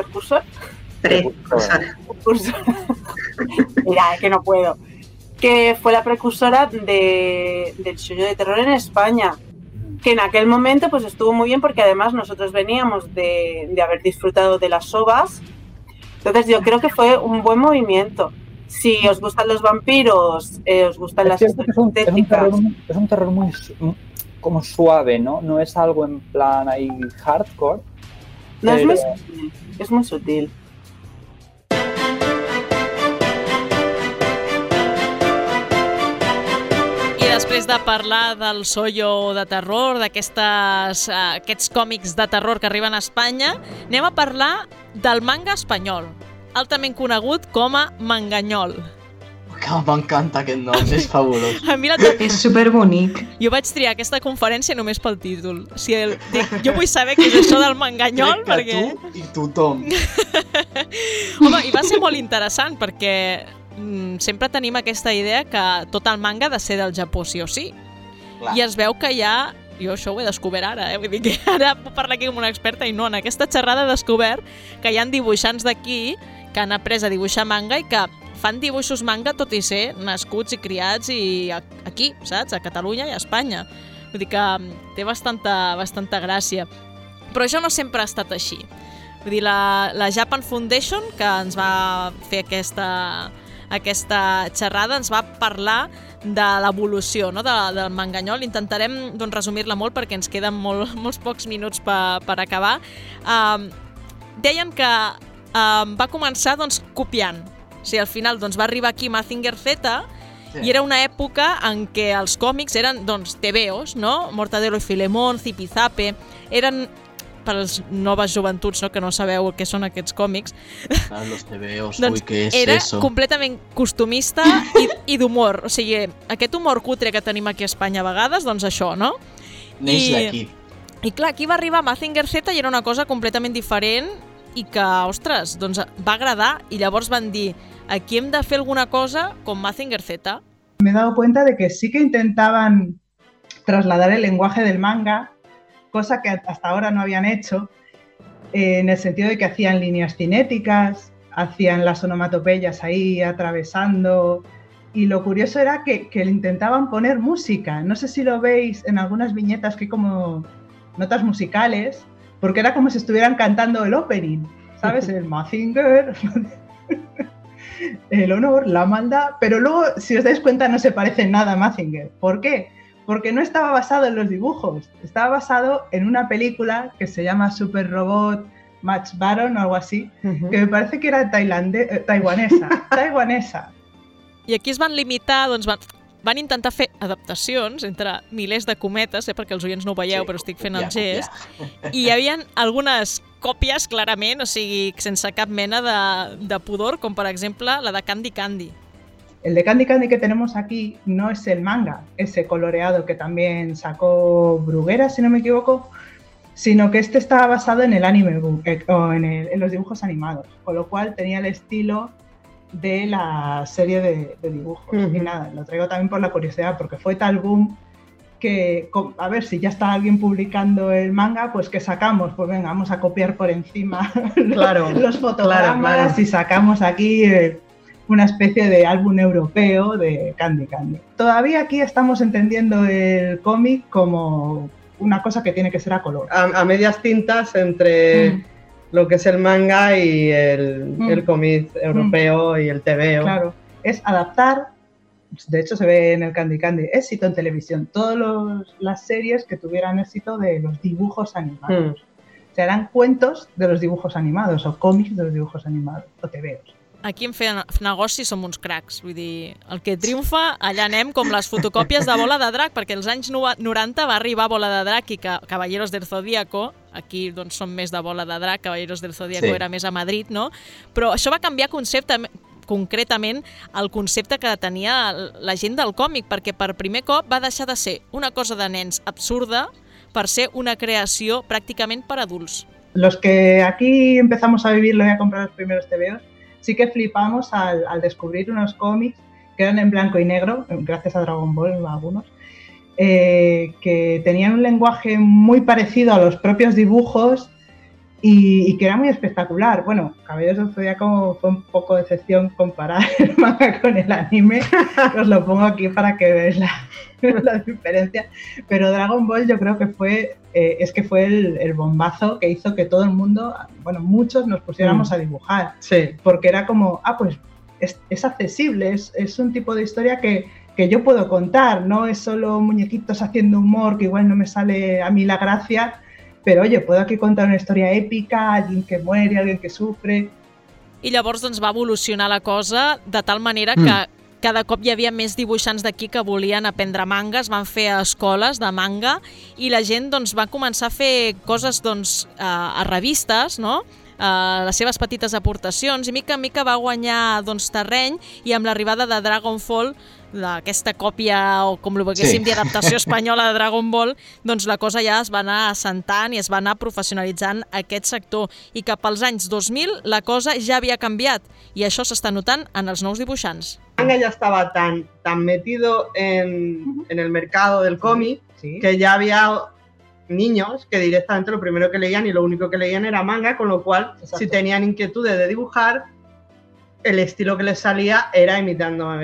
Mira, es que no puedo. Que fue la precursora del shoujo de terror en España. Que en aquel momento pues estuvo muy bien porque además nosotros veníamos de haber disfrutado de las ovas. Entonces yo creo que fue un buen movimiento. Si os gustan los vampiros, os gustan las historias estéticas... Es un terror muy como suave, ¿no? No es algo en plan ahí hardcore. No, es muy sutil. Després de parlar del sollo de terror, d'aquests còmics de terror que arriben a Espanya, anem a parlar del manga espanyol, altament conegut com a Manganyol. M'encanta aquest nom, és fabulós. És superbonic. Jo vaig triar aquesta conferència només pel títol. O sigui, jo vull saber què és això del Manganyol, perquè... Tu i tothom. Home, i va ser molt interessant, perquè sempre tenim aquesta idea que tot el manga ha de ser del Japó, sí o sí. Clar. I es veu que hi ha... Jo això ho he descobert ara, vull dir que ara puc parlar aquí com una experta i no, en aquesta xerrada he descobert que hi ha dibuixants d'aquí que han après a dibuixar manga i que fan dibuixos manga tot i ser nascuts i criats i aquí, saps? A Catalunya i a Espanya. Vull dir que té bastanta gràcia. Però això no sempre ha estat així. Vull dir, la Japan Foundation, que ens va fer aquesta xerrada, ens va parlar de l'evolució, no? del Manganyol. Intentarem resumir-la molt perquè ens queden molts pocs minuts per acabar. Deien que va començar copiant. O sigui, al final va arribar aquí Mazinger Z i era una època en què els còmics eren tebeos, no? Mortadelo i Filemón, Zipizape, eren per les noves joventuts, no? Que no sabeu què són aquests còmics. Los tebeos, ui, què és era eso? Completament costumista i d'humor. O sigui, aquest humor cutre que tenim aquí a Espanya a vegades, això, no? Neix d'aquí. I clar, aquí va arribar Mazinger Z i era una cosa completament diferent i que, ostres, va agradar i llavors van dir, aquí hem de fer alguna cosa com Mazinger Z. Me he dado cuenta de que sí que intentaban trasladar el lenguaje del manga, cosa que hasta ahora no habían hecho, en el sentido de que hacían líneas cinéticas, hacían las onomatopeyas ahí atravesando Y lo curioso era que le intentaban poner música. No sé si lo veis en algunas viñetas que hay como notas musicales, porque era como si estuvieran cantando el opening, ¿sabes? El Mazinger, el honor, la maldad. Pero luego, si os dais cuenta, no se parece nada a Mazinger. ¿Por qué? Porque no estaba basado en los dibujos. Estaba basado en una película que se llama Super Robot Match Baron o algo así, que me parece que era taiwanesa. I aquí es van limitar, doncs van intentar fer adaptacions entre milers de cometes, perquè els oients no ho veieu, però estic fent el gest, i hi havia algunes còpies, clarament, o sigui, sense cap mena de pudor, com per exemple la de Candy Candy. El de Candy Candy que tenemos aquí no es el manga, ese coloreado que también sacó Bruguera, si no me equivoco, sino que este estaba basado en el anime o en los dibujos animados, con lo cual tenía el estilo de la serie de dibujos. Y nada, lo traigo también por la curiosidad, porque fue tal boom que, a ver, si ya está alguien publicando el manga, pues ¿qué sacamos? Pues venga, vamos a copiar por encima los fotogramas y sacamos aquí una especie de álbum europeo de Candy Candy. Todavía aquí estamos entendiendo el cómic como una cosa que tiene que ser a color. A medias tintas entre lo que es el manga y el cómic europeo y el TVO. Claro, es adaptar, de hecho se ve en el Candy Candy, éxito en televisión, todas las series que tuvieran éxito de los dibujos animados. O sea, eran cuentos de los dibujos animados o còmics de los dibujos animados o TVOs. Aquí en fer negoci som uns cracs, vull dir, el que triomfa, allà anem com les fotocòpies de Bola de Drac, perquè als anys 90 va arribar Bola de Drac i Caballeros del Zodíaco, aquí doncs som més de Bola de Drac, Caballeros del Zodíaco era més a Madrid, no? Però això va canviar concretament el concepte que tenia la gent del còmic, perquè per primer cop va deixar de ser una cosa de nens absurda per ser una creació pràcticament per adults. Los que aquí empezamos a vivirlo y a comprar los primeros TVOs, sí que flipamos al descubrir unos cómics que eran en blanco y negro, gracias a Dragon Ball algunos, que tenían un lenguaje muy parecido a los propios dibujos y que era muy espectacular. Bueno, Caballeros del Zodíaco fue un poco de decepción comparar el manga con el anime, os lo pongo aquí para que veáis la diferencia, pero Dragon Ball yo creo que fue el bombazo que hizo que todo el mundo, bueno, muchos nos pusiéramos a dibujar, porque era como, pues es accesible, es un tipo de historia que yo puedo contar, no es solo muñequitos haciendo humor, que igual no me sale a mí la gracia, però, oye, puedo aquí contar una història èpica, alguien que muere, alguien que sufre. I llavors doncs, va evolucionar la cosa de tal manera que cada cop hi havia més dibuixants d'aquí que volien aprendre manga, es van fer escoles de manga i la gent doncs, va començar a fer coses doncs, a revistes, no? Les seves petites aportacions i mica en mica va guanyar doncs, terreny i amb l'arribada de Dragonfall, aquesta còpia o com ho haguéssim dit adaptació espanyola de Dragon Ball, doncs la cosa ja es va anar assentant i es va anar professionalitzant aquest sector i cap als anys 2000 la cosa ja havia canviat i això s'està notant en els nous dibuixants. El manga ya estaba tan metido en el mercado del cómic que ya había niños que directamente lo primero que leían y lo único que leían era manga, con lo cual si tenían inquietudes de dibujar, el estilo que les salía era imitando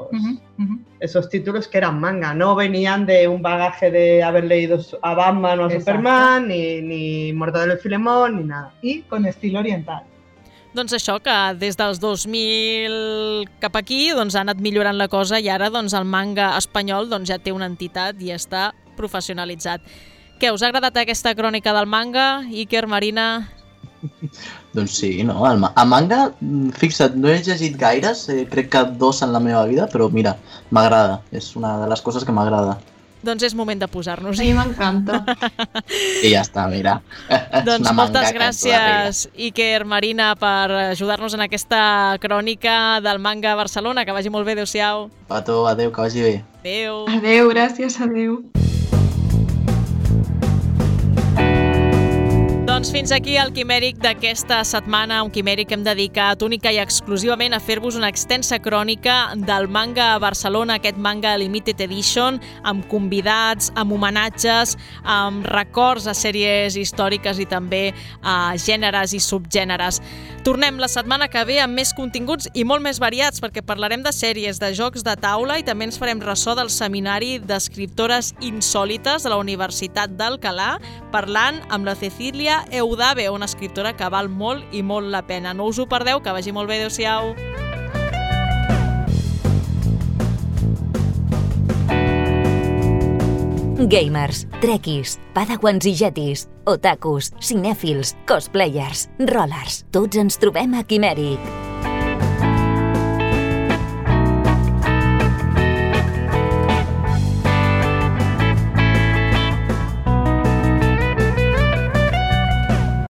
esos títulos que eran manga, no venían de un bagaje de haber leído a Batman o a Superman, ni Mortadelo y Filemón, ni nada. Y con estilo oriental. Doncs això, que des dels 2000 cap aquí doncs, ha anat millorant la cosa i ara doncs, el manga espanyol doncs, ja té una entitat i està professionalitzat. Què, us ha agradat aquesta crònica del manga, Iker, Marina? Doncs sí, no? El manga, fixa't, no he llegit gaires, crec que 2 en la meva vida, però mira, m'agrada, és una de les coses que m'agrada. Doncs és moment de posar-nos-hi. A mi m'encanta. I ja està, mira. Doncs moltes gràcies, Iker, Marina, per ajudar-nos en aquesta crònica del manga a Barcelona. Que vagi molt bé, adéu-siau. Pato, adéu, que vagi bé. Adéu. Adéu, gràcies, adéu. Doncs fins aquí el Quimèric d'aquesta setmana, un Quimèric que hem dedicat única i exclusivament a fer-vos una extensa crònica del manga a Barcelona, aquest manga Limited Edition, amb convidats, amb homenatges, amb records a sèries històriques i també a gèneres i subgèneres. Tornem la setmana que ve amb més continguts i molt més variats, perquè parlarem de sèries, de jocs de taula i també ens farem ressò del seminari d'escriptores insòlites de la Universitat d'Alcalà, parlant amb la Cecília Eudave, una escriptora que val molt i molt la pena. No us ho perdeu, que vagi molt bé, adéu-siau. Gamers, trekkies, padawans i jetis, otakus, cinèfils, cosplayers, rollers. Tots ens trobem a Quimèric.